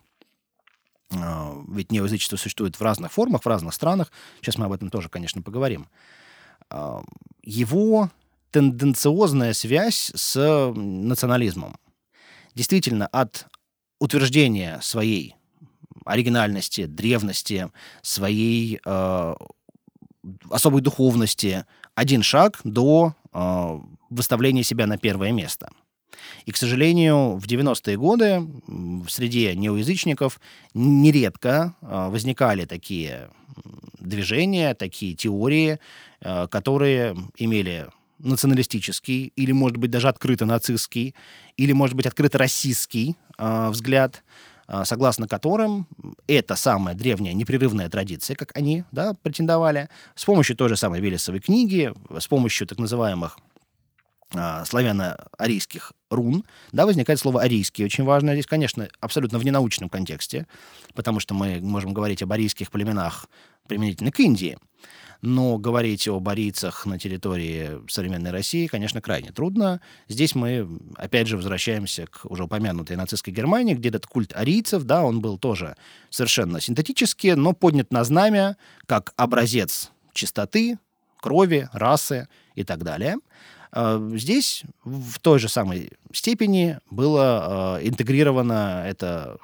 Э, ведь неоязычество существует в разных формах, в разных странах. Сейчас мы об этом тоже, конечно, поговорим. Э, его тенденциозная связь с национализмом. Действительно, от утверждения своей оригинальности, древности, своей э, особой духовности один шаг до э, выставления себя на первое место. И, к сожалению, в девяностые годы в среде неоязычников нередко э, возникали такие движения, такие теории, э, которые имели националистический или, может быть, даже открыто нацистский, или, может быть, открыто российский э, взгляд, э, согласно которым эта самая древняя непрерывная традиция, как они, да, претендовали, с помощью той же самой Велесовой книги, с помощью так называемых э, славяно-арийских рун, да, возникает слово «арийский», очень важно здесь, конечно, абсолютно в ненаучном контексте, потому что мы можем говорить об арийских племенах применительно к Индии. Но говорить об арийцах на территории современной России, конечно, крайне трудно. Здесь мы, опять же, возвращаемся к уже упомянутой нацистской Германии, где этот культ арийцев, да, он был тоже совершенно синтетический, но поднят на знамя как образец чистоты, крови, расы и так далее. Здесь в той же самой степени было интегрировано это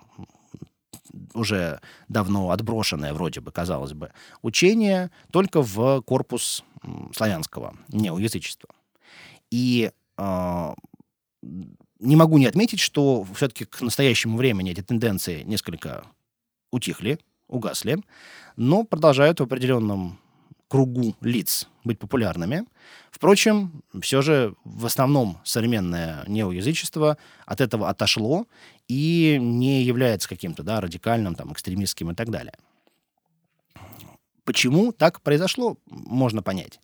уже давно отброшенное, вроде бы, казалось бы, учение только в корпус славянского неоязычества. И э, не могу не отметить, что все-таки к настоящему времени эти тенденции несколько утихли, угасли, но продолжают в определенном кругу лиц быть популярными. Впрочем, все же в основном современное неоязычество от этого отошло и не является каким-то, да, радикальным, там, экстремистским и так далее. Почему так произошло, можно понять.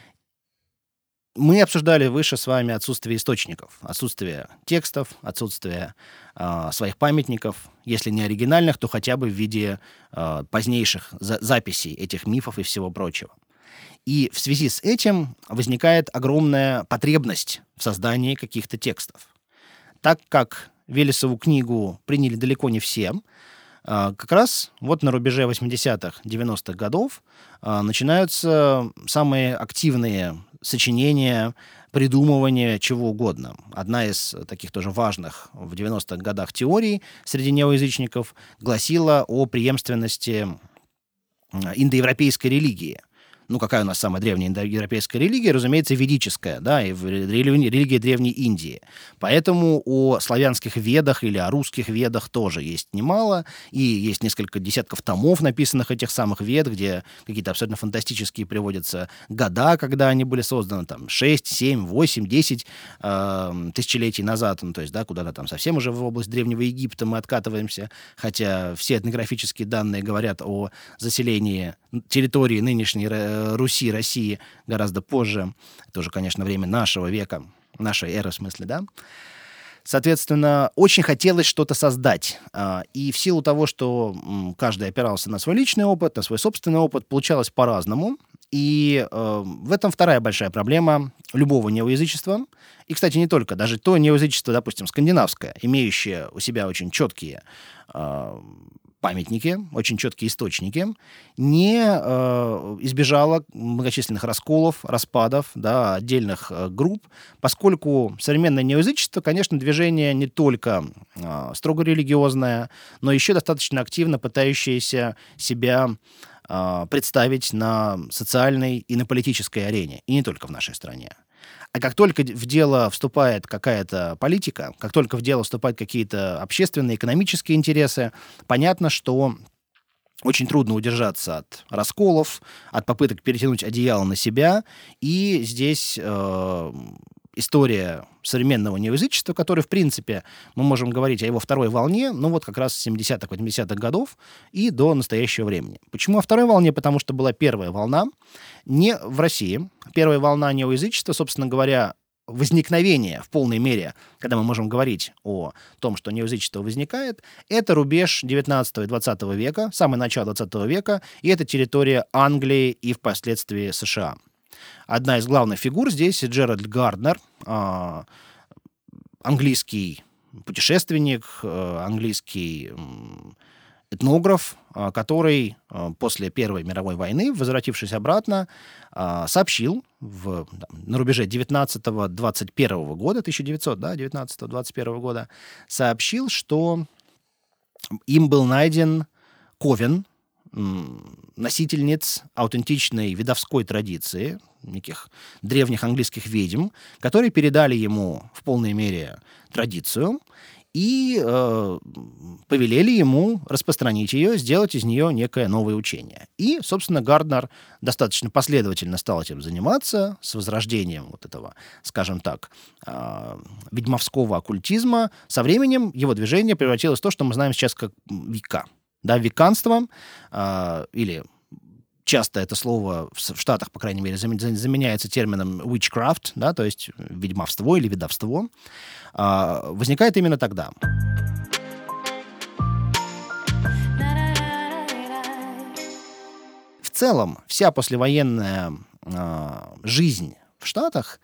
Мы обсуждали выше с вами отсутствие источников, отсутствие текстов, отсутствие э, своих памятников, если не оригинальных, то хотя бы в виде э, позднейших за- записей этих мифов и всего прочего. И в связи с этим возникает огромная потребность в создании каких-то текстов. Так как Велесову книгу приняли далеко не все, как раз вот на рубеже восьмидесятых, девяностых годов начинаются самые активные сочинения, придумывания чего угодно. Одна из таких тоже важных в девяностых годах теорий среди неоязычников гласила о преемственности индоевропейской религии. Ну, какая у нас самая древняя индоевропейская религия? Разумеется, ведическая, да, и религия Древней Индии. Поэтому о славянских ведах или о русских ведах тоже есть немало, и есть несколько десятков томов, написанных этих самых вед, где какие-то абсолютно фантастические приводятся года, когда они были созданы, там, шесть, семь, восемь, десять э, тысячелетий назад, ну, то есть, да, куда-то там совсем уже в область Древнего Египта мы откатываемся, хотя все этнографические данные говорят о заселении территории нынешней Руси, России гораздо позже. Это уже, конечно, время нашего века, нашей эры, в смысле, да. Соответственно, очень хотелось что-то создать. И в силу того, что каждый опирался на свой личный опыт, на свой собственный опыт, получалось по-разному. И в этом вторая большая проблема любого неоязычества. И, кстати, не только. Даже то неоязычество, допустим, скандинавское, имеющее у себя очень четкие памятники, очень четкие источники, не э, избежала многочисленных расколов, распадов, да, отдельных э, групп, поскольку современное неоязычество, конечно, движение не только э, строго религиозное, но еще достаточно активно пытающееся себя э, представить на социальной и на политической арене, и не только в нашей стране. А как только в дело вступает какая-то политика, как только в дело вступают какие-то общественные, экономические интересы, понятно, что очень трудно удержаться от расколов, от попыток перетянуть одеяло на себя. И здесь э, история современного неоязычества, которое, в принципе, мы можем говорить о его второй волне, ну вот как раз с семидесятых, восьмидесятых годов и до настоящего времени. Почему о второй волне? Потому что была первая волна не в России. Первая волна неоязычества, собственно говоря, возникновение в полной мере, когда мы можем говорить о том, что неоязычество возникает, это рубеж девятнадцатого и двадцатого века, самое начало двадцатого века, и это территория Англии и впоследствии США. Одна из главных фигур здесь Джеральд Гарднер, э, английский путешественник, э, английский э, этнограф, э, который э, после Первой мировой войны, возвратившись обратно, э, сообщил в, да, на рубеже девятнадцатого двадцать первого года, тысяча девятьсот, да, девятнадцатого двадцать первого года, сообщил, что им был найден ковен носительниц аутентичной ведовской традиции, неких древних английских ведьм, которые передали ему в полной мере традицию и э, повелели ему распространить ее, сделать из нее некое новое учение. И, собственно, Гарднер достаточно последовательно стал этим заниматься с возрождением вот этого, скажем так, э, ведьмовского оккультизма. Со временем его движение превратилось в то, что мы знаем сейчас как вика. Да, веканство, э, или часто это слово в, в Штатах, по крайней мере, заменяется термином witchcraft, да, то есть ведьмовство или ведовство, э, возникает именно тогда. В целом, вся послевоенная э, жизнь в Штатах,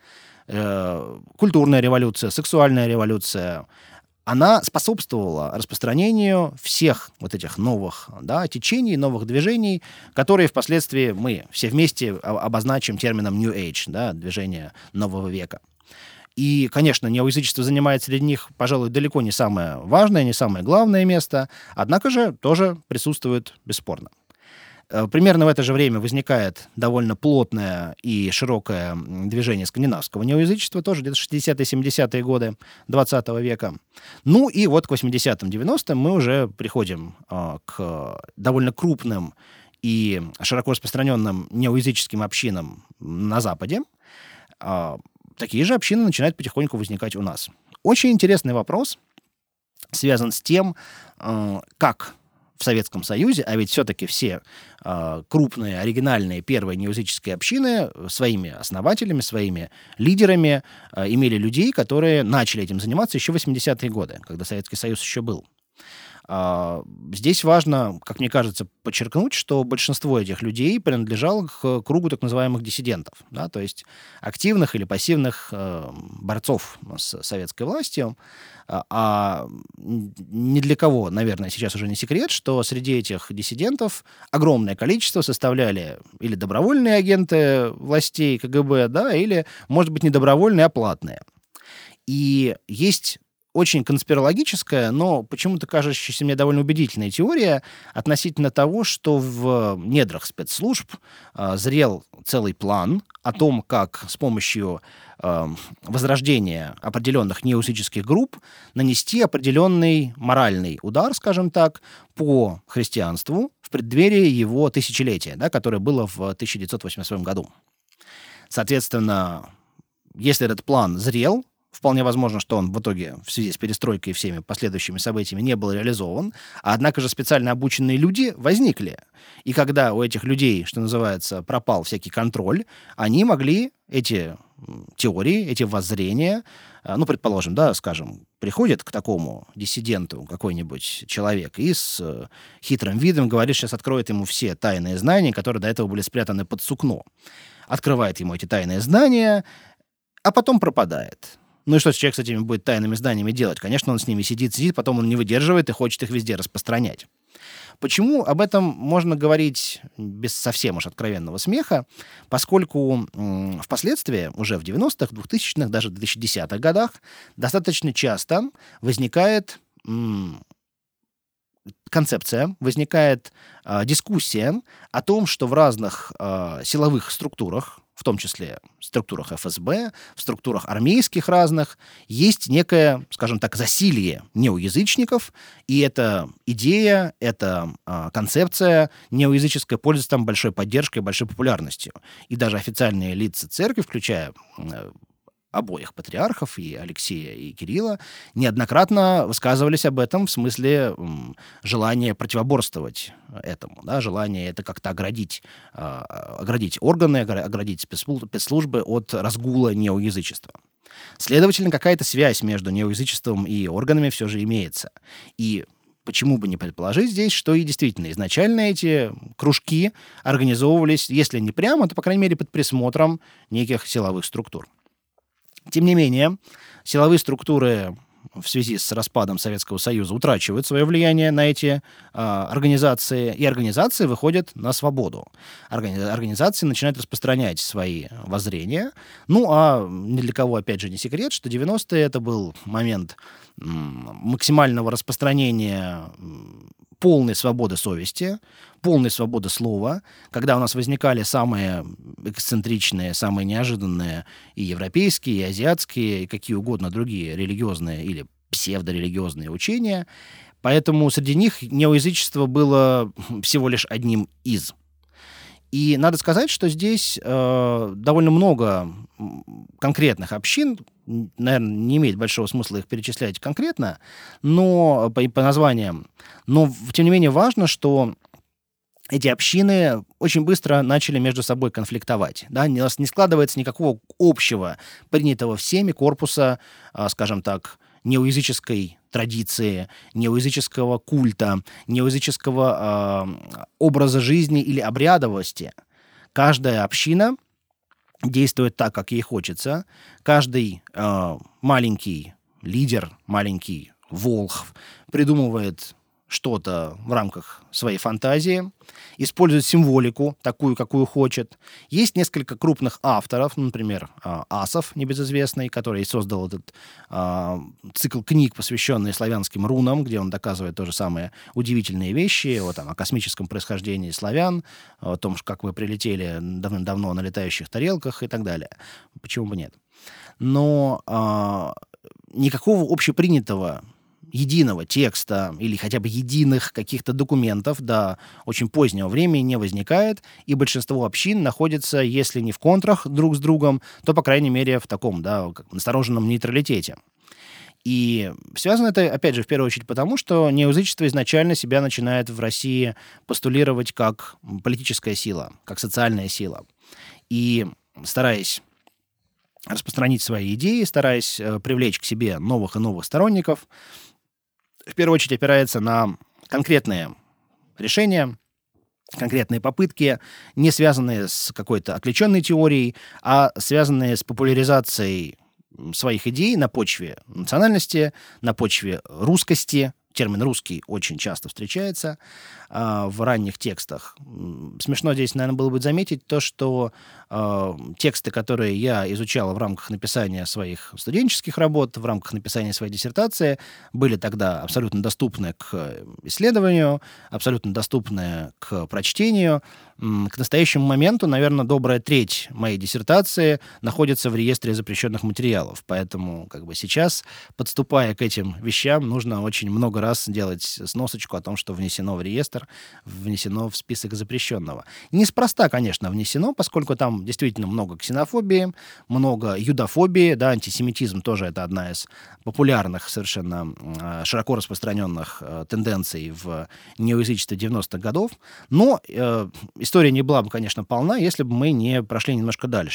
э, культурная революция, сексуальная революция, она способствовала распространению всех вот этих новых, да, течений, новых движений, которые впоследствии мы все вместе обозначим термином New Age, да, движение нового века. И, конечно, неоязычество занимает среди них, пожалуй, далеко не самое важное, не самое главное место, однако же тоже присутствует бесспорно. Примерно в это же время возникает довольно плотное и широкое движение скандинавского неоязычества, тоже где-то шестидесятые-семидесятые годы двадцатого века. Ну и вот к восьмидесятым, девяностым мы уже приходим э, к довольно крупным и широко распространенным неоязыческим общинам на Западе. Э, такие же общины начинают потихоньку возникать у нас. Очень интересный вопрос связан с тем, э, как в Советском Союзе, а ведь все-таки все э, крупные, оригинальные первые неоязыческие общины своими основателями, своими лидерами э, имели людей, которые начали этим заниматься еще в восьмидесятые годы, когда Советский Союз еще был. Э, здесь важно, как мне кажется, подчеркнуть, что большинство этих людей принадлежало к кругу так называемых диссидентов, да, то есть активных или пассивных э, борцов с советской властью. А ни для кого, наверное, сейчас уже не секрет, что среди этих диссидентов огромное количество составляли или добровольные агенты властей ка гэ бэ, да, или, может быть, не добровольные, а платные. И есть очень конспирологическая, но почему-то кажущаяся мне довольно убедительная теория относительно того, что в недрах спецслужб э, зрел целый план о том, как с помощью э, возрождения определенных неоязыческих групп нанести определенный моральный удар, скажем так, по христианству в преддверии его тысячелетия, да, которое было в тысяча девятьсот восемьдесят восьмом году. Соответственно, если этот план зрел, вполне возможно, что он в итоге в связи с перестройкой и всеми последующими событиями не был реализован, однако же специально обученные люди возникли. И когда у этих людей, что называется, пропал всякий контроль, они могли эти теории, эти воззрения, ну, предположим, да, скажем, приходит к такому диссиденту какой-нибудь человек и с хитрым видом говорит, сейчас откроет ему все тайные знания, которые до этого были спрятаны под сукно. Открывает ему эти тайные знания, а потом пропадает. Ну и что человек с этими будет тайными знаниями делать? Конечно, он с ними сидит, сидит, потом он не выдерживает и хочет их везде распространять. Почему об этом можно говорить без совсем уж откровенного смеха? Поскольку м, впоследствии, уже в девяностых, двухтысячных, даже в две тысячи десятых годах, достаточно часто возникает м, концепция, возникает э, дискуссия о том, что в разных э, силовых структурах, в том числе в структурах эф эс бэ, в структурах армейских разных, есть некое, скажем так, засилье неоязычников, и эта идея, эта э, концепция неоязыческая пользуется там большой поддержкой, большой популярностью. И даже официальные лица церкви, включая э, обоих патриархов, и Алексея, и Кирилла, неоднократно высказывались об этом в смысле м, желания противоборствовать этому, да, желания это как-то оградить, э, оградить органы, оградить спецслужбы от разгула неоязычества. Следовательно, какая-то связь между неоязычеством и органами все же имеется. И почему бы не предположить здесь, что и действительно изначально эти кружки организовывались, если не прямо, то, по крайней мере, под присмотром неких силовых структур. Тем не менее, силовые структуры в связи с распадом Советского Союза утрачивают свое влияние на эти э, организации, и организации выходят на свободу. Органи- организации начинают распространять свои воззрения. Ну, а ни для кого, опять же, не секрет, что девяностые — это был момент м, максимального распространения м, полной свободы совести, полной свободы слова, когда у нас возникали самые эксцентричные, самые неожиданные и европейские, и азиатские, и какие угодно другие религиозные или псевдорелигиозные учения. Поэтому среди них неоязычество было всего лишь одним из. И надо сказать, что здесь э, довольно много конкретных общин, наверное, не имеет большого смысла их перечислять конкретно, но по, по названиям. Но, тем не менее, важно, что эти общины очень быстро начали между собой конфликтовать. Да? Не, не складывается никакого общего, принятого всеми корпуса, э, скажем так, неоязыческой традиции, неоязыческого культа, неоязыческого э, образа жизни или обрядовости. Каждая община действует так, как ей хочется. Каждый э, маленький лидер, маленький волхв придумывает что-то в рамках своей фантазии, использует символику, такую, какую хочет. Есть несколько крупных авторов, например, Асов, небезызвестный, который создал этот э, цикл книг, посвященный славянским рунам, где он доказывает тоже самые удивительные вещи вот, там, о космическом происхождении славян, о том, как вы прилетели давным-давно на летающих тарелках и так далее. Почему бы нет? Но э, никакого общепринятого единого текста или хотя бы единых каких-то документов до очень позднего времени не возникает, и большинство общин находится, если не в контрах друг с другом, то, по крайней мере, в таком, да, как настороженном нейтралитете. И связано это, опять же, в первую очередь потому, что неоязычество изначально себя начинает в России постулировать как политическая сила, как социальная сила. И стараясь распространить свои идеи, стараясь э, привлечь к себе новых и новых сторонников, в первую очередь опирается на конкретные решения, конкретные попытки, не связанные с какой-то отвлеченной теорией, а связанные с популяризацией своих идей на почве национальности, на почве русскости. Термин «русский» очень часто встречается э, в ранних текстах. Смешно здесь, наверное, было бы заметить то, что э, тексты, которые я изучал в рамках написания своих студенческих работ, в рамках написания своей диссертации, были тогда абсолютно доступны к исследованию, абсолютно доступны к прочтению. К настоящему моменту, наверное, добрая треть моей диссертации находится в реестре запрещенных материалов. Поэтому как бы сейчас, подступая к этим вещам, нужно очень много раз делать сносочку о том, что внесено в реестр, внесено в список запрещенного. Неспроста, конечно, внесено, поскольку там действительно много ксенофобии, много юдофобии, да, антисемитизм тоже это одна из популярных, совершенно широко распространенных тенденций в неоязычестве девяностых годов. Но э, история не была бы, конечно, полна, если бы мы не прошли немножко дальше.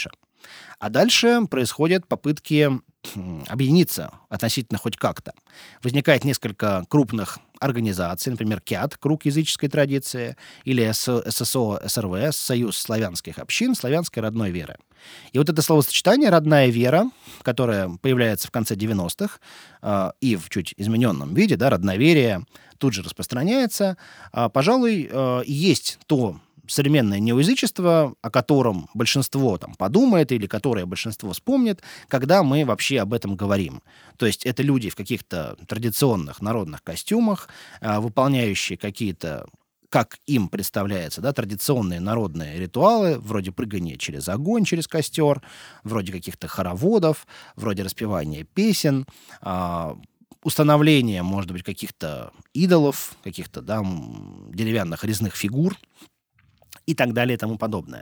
А дальше происходят попытки объединиться относительно хоть как-то. Возникает несколько крупных организаций, например, КЯТ, Круг языческой традиции, или ССО СРВ, Союз славянских общин, славянской родной веры. И вот это словосочетание «родная вера», которое появляется в конце девяностых э, и в чуть измененном виде, да, родноверие, тут же распространяется, э, пожалуй, э, есть то современное неоязычество, о котором большинство там подумает или которое большинство вспомнит, когда мы вообще об этом говорим. То есть это люди в каких-то традиционных народных костюмах, э, выполняющие какие-то, как им представляется, да, традиционные народные ритуалы, вроде прыгания через огонь, через костер, вроде каких-то хороводов, вроде распевания песен, э, установления, может быть, каких-то идолов, каких-то, да, деревянных резных фигур, и так далее и тому подобное.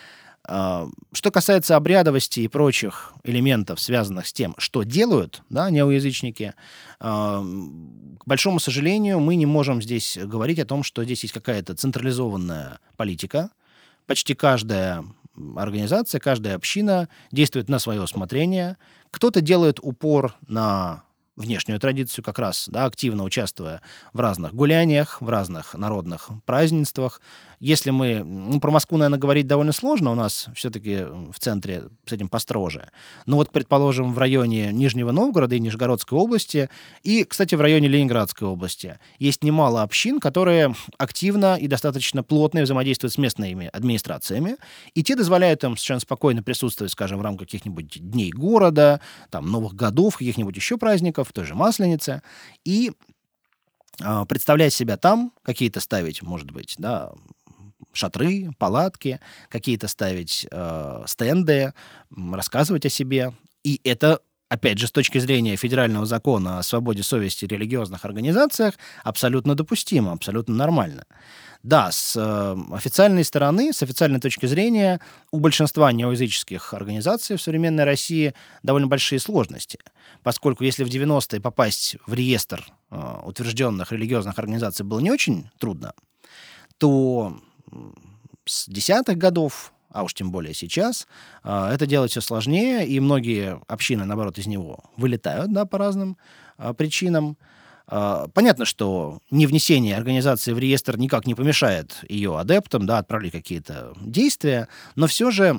Что касается обрядовости и прочих элементов, связанных с тем, что делают, да, неоязычники, к большому сожалению, мы не можем здесь говорить о том, что здесь есть какая-то централизованная политика. Почти каждая организация, каждая община действует на свое усмотрение. Кто-то делает упор на внешнюю традицию, как раз, да, активно участвуя в разных гуляниях, в разных народных празднествах. Если мы... Ну, про Москву, наверное, говорить довольно сложно, у нас все-таки в центре с этим построже. Но вот, предположим, в районе Нижнего Новгорода и Нижегородской области, и, кстати, в районе Ленинградской области, есть немало общин, которые активно и достаточно плотно взаимодействуют с местными администрациями, и те дозволяют им совершенно спокойно присутствовать, скажем, в рамках каких-нибудь дней города, там, Новых годов, каких-нибудь еще праздников, в той же Масленице, и э, представлять себя там, какие-то ставить, может быть, да, шатры, палатки, какие-то ставить э, стенды, рассказывать о себе. И это, опять же, с точки зрения федерального закона о свободе совести и религиозных организациях, абсолютно допустимо, абсолютно нормально. Да, с э, официальной стороны, с официальной точки зрения, у большинства неоязыческих организаций в современной России довольно большие сложности, поскольку если в девяностые попасть в реестр э, утвержденных религиозных организаций было не очень трудно, то с десятых годов, а уж тем более сейчас, э, это делать все сложнее, и многие общины, наоборот, из него вылетают, да, по разным э, причинам. Понятно, что невнесение организации в реестр никак не помешает ее адептам, да, отправлять какие-то действия, но все же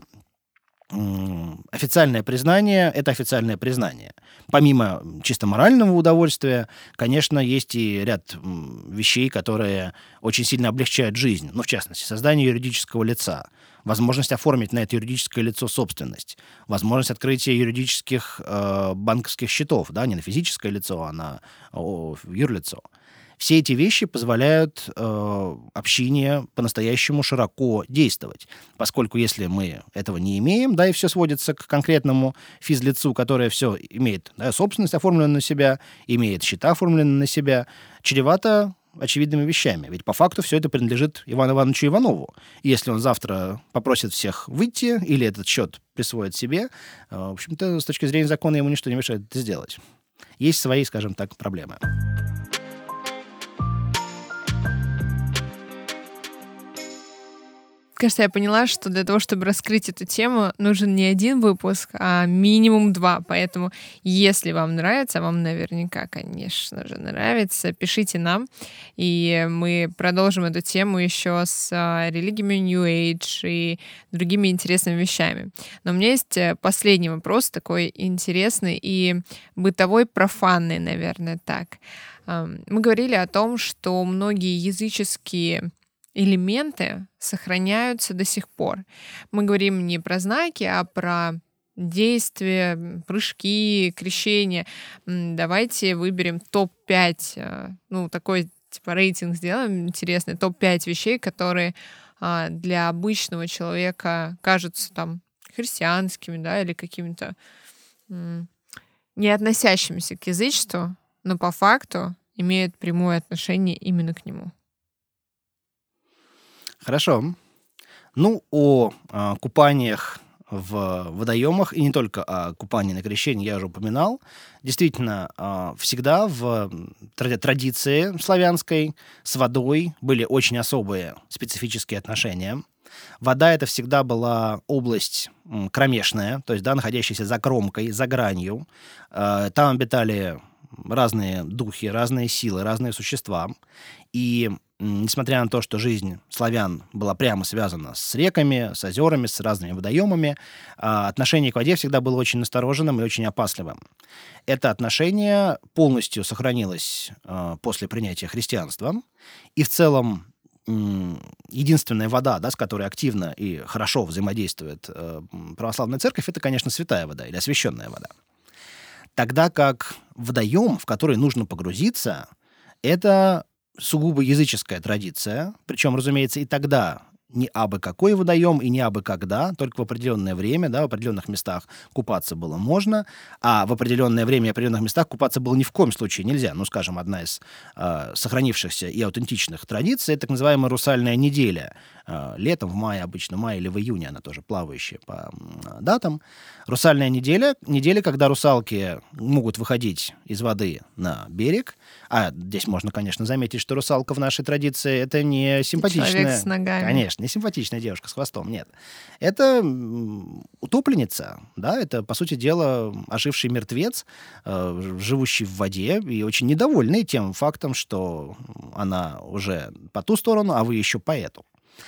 официальное признание — это официальное признание. Помимо чисто морального удовольствия, конечно, есть и ряд вещей, которые очень сильно облегчают жизнь. Ну, в частности, создание юридического лица, возможность оформить на это юридическое лицо собственность, возможность открытия юридических э, банковских счетов, да, не на физическое лицо, а на о, юрлицо. Все эти вещи позволяют э, общине по-настоящему широко действовать, поскольку если мы этого не имеем, да, и все сводится к конкретному физлицу, которое все имеет, да, собственность оформленную на себя, имеет счета оформленные на себя, чревато очевидными вещами. Ведь по факту все это принадлежит Ивану Ивановичу Иванову. И если он завтра попросит всех выйти или этот счет присвоит себе, э, в общем-то, с точки зрения закона ему ничто не мешает это сделать. Есть свои, скажем так, проблемы. Кажется, я поняла, что для того, чтобы раскрыть эту тему, нужен не один выпуск, а минимум два. Поэтому, если вам нравится, вам наверняка, конечно же, нравится, пишите нам, и мы продолжим эту тему еще с религиями New Age и другими интересными вещами. Но у меня есть последний вопрос, такой интересный и бытовой, профанный, наверное, так. Мы говорили о том, что многие языческие элементы сохраняются до сих пор. Мы говорим не про знаки, а про действия, прыжки, крещения. Давайте выберем топ пять, ну, такой типа рейтинг сделаем интересный, топ пять вещей, которые для обычного человека кажутся там христианскими, да, или какими-то не относящимися к язычеству, но по факту имеют прямое отношение именно к нему. Хорошо. Ну, о э, купаниях в водоемах, и не только о купании на крещении я уже упоминал. Действительно, э, всегда в тради- традиции славянской с водой были очень особые специфические отношения. Вода — это всегда была область м, кромешная, то есть, да, находящаяся за кромкой, за гранью. Э, Там обитали разные духи, разные силы, разные существа. И м, несмотря на то, что жизнь славян была прямо связана с реками, с озерами, с разными водоемами, а, отношение к воде всегда было очень настороженным и очень опасливым. Это отношение полностью сохранилось а, после принятия христианства. И в целом м, единственная вода, да, с которой активно и хорошо взаимодействует э, м, православная церковь, это, конечно, святая вода или освященная вода. Тогда как водоем, в который нужно погрузиться, это сугубо языческая традиция. Причем, разумеется, и тогда не абы какой водоем и не абы когда, только в определенное время, да, в определенных местах купаться было можно, а в определенное время и определенных местах купаться было ни в коем случае нельзя. Ну, скажем, одна из э, сохранившихся и аутентичных традиций — это так называемая русальная неделя. Э, летом, в мае обычно, мае или в июне, она тоже плавающая по э, датам. Русальная неделя — неделя, когда русалки могут выходить из воды на берег. А здесь можно, конечно, заметить, что русалка в нашей традиции — это не симпатичная... Человек с ногами. Конечно, не симпатичная девушка с хвостом, нет. Это м, утопленница, да, это, по сути дела, оживший мертвец, э, живущий в воде и очень недовольный тем фактом, что она уже по ту сторону, а вы еще по эту.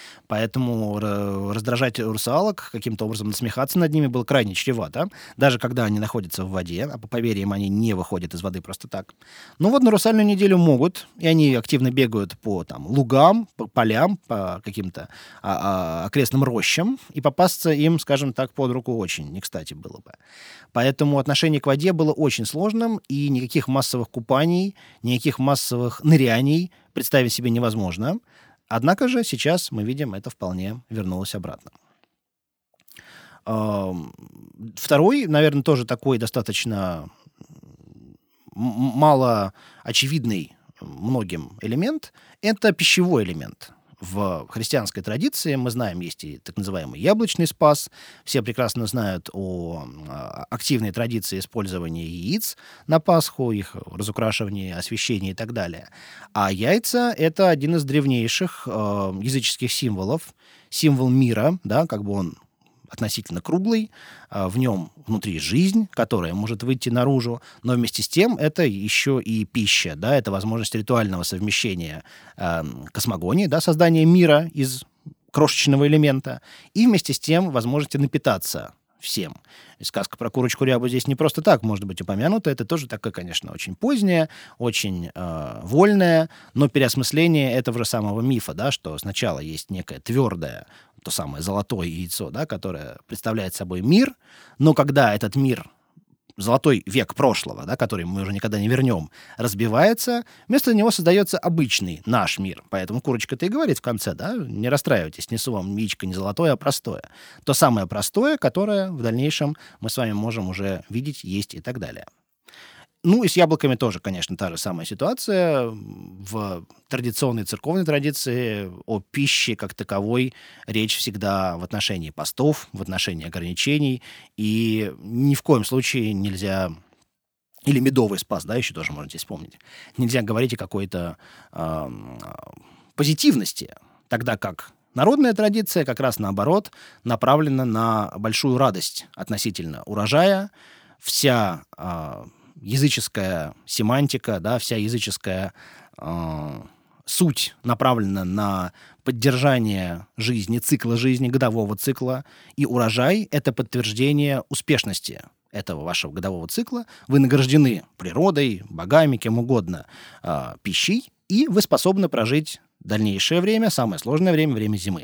Поэтому раздражать русалок, каким-то образом насмехаться над ними было крайне чревато, даже когда они находятся в воде, а по поверьям они не выходят из воды просто так. Ну вот на русальную неделю могут, и они активно бегают по там, лугам, по полям, по каким-то а, а, окрестным рощам, и попасться им, скажем так, под руку очень не кстати было бы. Поэтому отношение к воде было очень сложным, и никаких массовых купаний, никаких массовых ныряний представить себе невозможно. Однако же сейчас мы видим, это вполне вернулось обратно. Второй, наверное, тоже такой достаточно мало очевидный многим элемент — это пищевой элемент. В христианской традиции, мы знаем, есть и так называемый яблочный спас. Все прекрасно знают о активной традиции использования яиц на Пасху, их разукрашивания, освящения и так далее. А яйца — это один из древнейших э, языческих символов. Символ мира, да, как бы он относительно круглый, в нем внутри жизнь, которая может выйти наружу, но вместе с тем это еще и пища, да, это возможность ритуального совмещения э, космогонии, да, создания мира из крошечного элемента, и вместе с тем возможности напитаться всем. И сказка про курочку-рябу здесь не просто так может быть упомянута, это тоже такое, конечно, очень позднее, очень э, вольное, но переосмысление этого же самого мифа, да, что сначала есть некое твердое, то самое золотое яйцо, да, которое представляет собой мир, но когда этот мир, золотой век прошлого, да, который мы уже никогда не вернем, разбивается, вместо него создается обычный наш мир. Поэтому курочка-то и говорит в конце, да, не расстраивайтесь, несу вам яичко не золотое, а простое. То самое простое, которое в дальнейшем мы с вами можем уже видеть, есть и так далее. Ну и с яблоками тоже, конечно, та же самая ситуация. В традиционной церковной традиции о пище как таковой речь всегда в отношении постов, в отношении ограничений. И ни в коем случае нельзя... Или медовый спас, да, еще тоже можете вспомнить. Нельзя говорить о какой-то э, позитивности, тогда как народная традиция как раз наоборот направлена на большую радость относительно урожая. Вся... Э, языческая семантика, да, вся языческая э, суть направлена на поддержание жизни, цикла жизни, годового цикла. И урожай — это подтверждение успешности этого вашего годового цикла. Вы награждены природой, богами, кем угодно, э, пищей, и вы способны прожить дальнейшее время, самое сложное время, время зимы.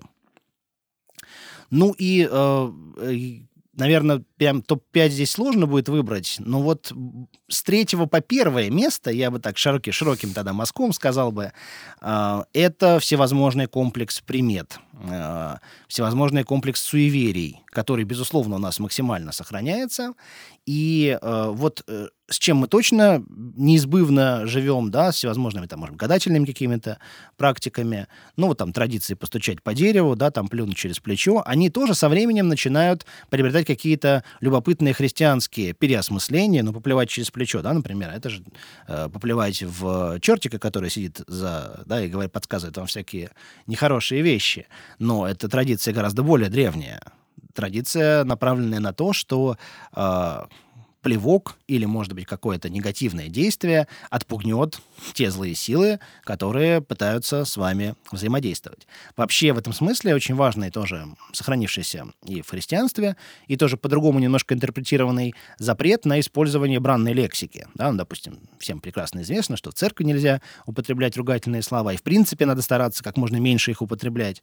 Ну и... Э, Наверное, прям топ пять здесь сложно будет выбрать, но вот с третьего по первое место, я бы так широким, широким тогда мазком сказал бы, э, это всевозможный комплекс примет, э, всевозможный комплекс суеверий, который, безусловно, у нас максимально сохраняется. И э, вот э, с чем мы точно неизбывно живем, да, с всевозможными, там, может быть, гадательными какими-то практиками, ну, вот там традиции постучать по дереву, да, там плюнуть через плечо, они тоже со временем начинают приобретать какие-то любопытные христианские переосмысления, ну, поплевать через плечо, да, например, это же э, поплевать в чертика, который сидит за, да, и говорит, подсказывает вам всякие нехорошие вещи. Но эта традиция гораздо более древняя. Традиция, направленная на то, что э, плевок или, может быть, какое-то негативное действие отпугнет те злые силы, которые пытаются с вами взаимодействовать. Вообще, в этом смысле очень важный тоже сохранившийся и в христианстве, и тоже по-другому немножко интерпретированный запрет на использование бранной лексики. Да, ну, допустим, всем прекрасно известно, что в церкви нельзя употреблять ругательные слова, и, в принципе, надо стараться как можно меньше их употреблять.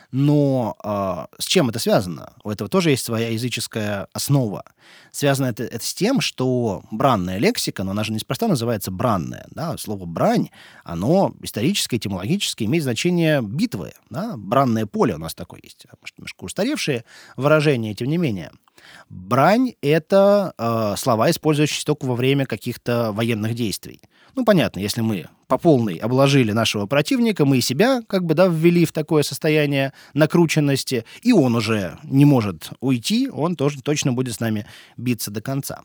Но э, с чем это связано? У этого тоже есть своя языческая основа. Связано это, это с тем, что бранная лексика, но она же неспроста называется бранная. Да? Слово «брань», оно исторически, этимологически имеет значение битвы. Да? Бранное поле у нас такое есть. Может, немножко устаревшие выражения, тем не менее. Брань — это э, слова, использующиеся только во время каких-то военных действий. Ну, понятно, если мы по полной обложили нашего противника, мы и себя как бы, да, ввели в такое состояние накрученности, и он уже не может уйти, он тоже точно будет с нами биться до конца.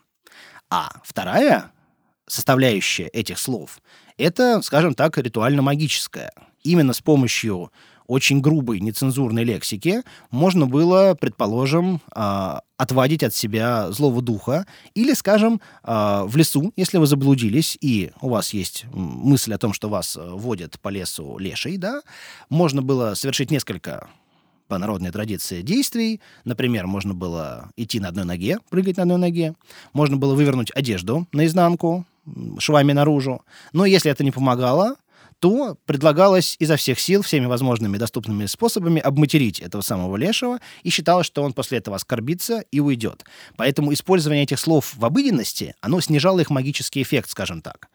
А вторая составляющая этих слов — это, скажем так, ритуально-магическая. Именно с помощью очень грубой нецензурной лексики можно было, предположим, отводить от себя злого духа или, скажем, в лесу, если вы заблудились и у вас есть мысль о том, что вас водят по лесу леший, да, можно было совершить несколько по народной традиции действий. Например, можно было идти на одной ноге, прыгать на одной ноге, можно было вывернуть одежду наизнанку, швами наружу. Но если это не помогало, то предлагалось изо всех сил, всеми возможными доступными способами обматерить этого самого лешего, и считалось, что он после этого оскорбится и уйдет. Поэтому использование этих слов в обыденности, оно снижало их магический эффект, скажем так.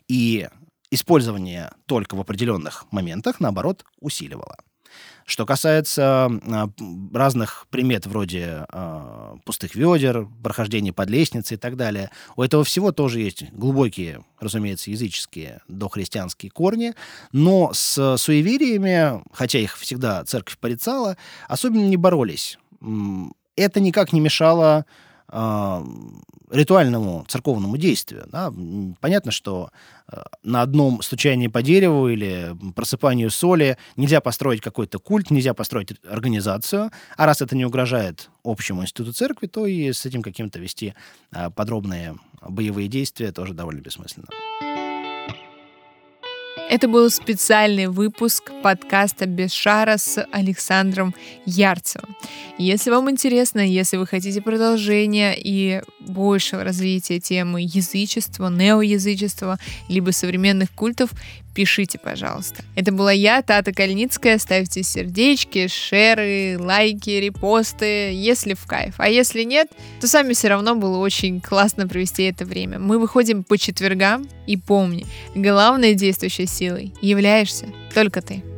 И использование только в определенных моментах, наоборот, усиливало. Что касается а, разных примет вроде а, пустых ведер, прохождения под лестницей и так далее, у этого всего тоже есть глубокие, разумеется, языческие дохристианские корни, но с суевериями, хотя их всегда церковь порицала, особенно не боролись. Это никак не мешало а, ритуальному церковному действию. Да? Понятно, что на одном стучании по дереву или просыпанию соли нельзя построить какой-то культ, нельзя построить организацию, а раз это не угрожает общему институту церкви, то и с этим каким-то вести подробные боевые действия тоже довольно бессмысленно. Это был специальный выпуск подкаста «Без шара» с Александром Ярцевым. Если вам интересно, если вы хотите продолжения и большего развития темы язычества, неоязычества, либо современных культов, пишите, пожалуйста. Это была я, Тата Кальницкая. Ставьте сердечки, шеры, лайки, репосты, если в кайф. А если нет, то сами все равно было очень классно провести это время. Мы выходим по четвергам, и помни, главной действующей силой являешься только ты.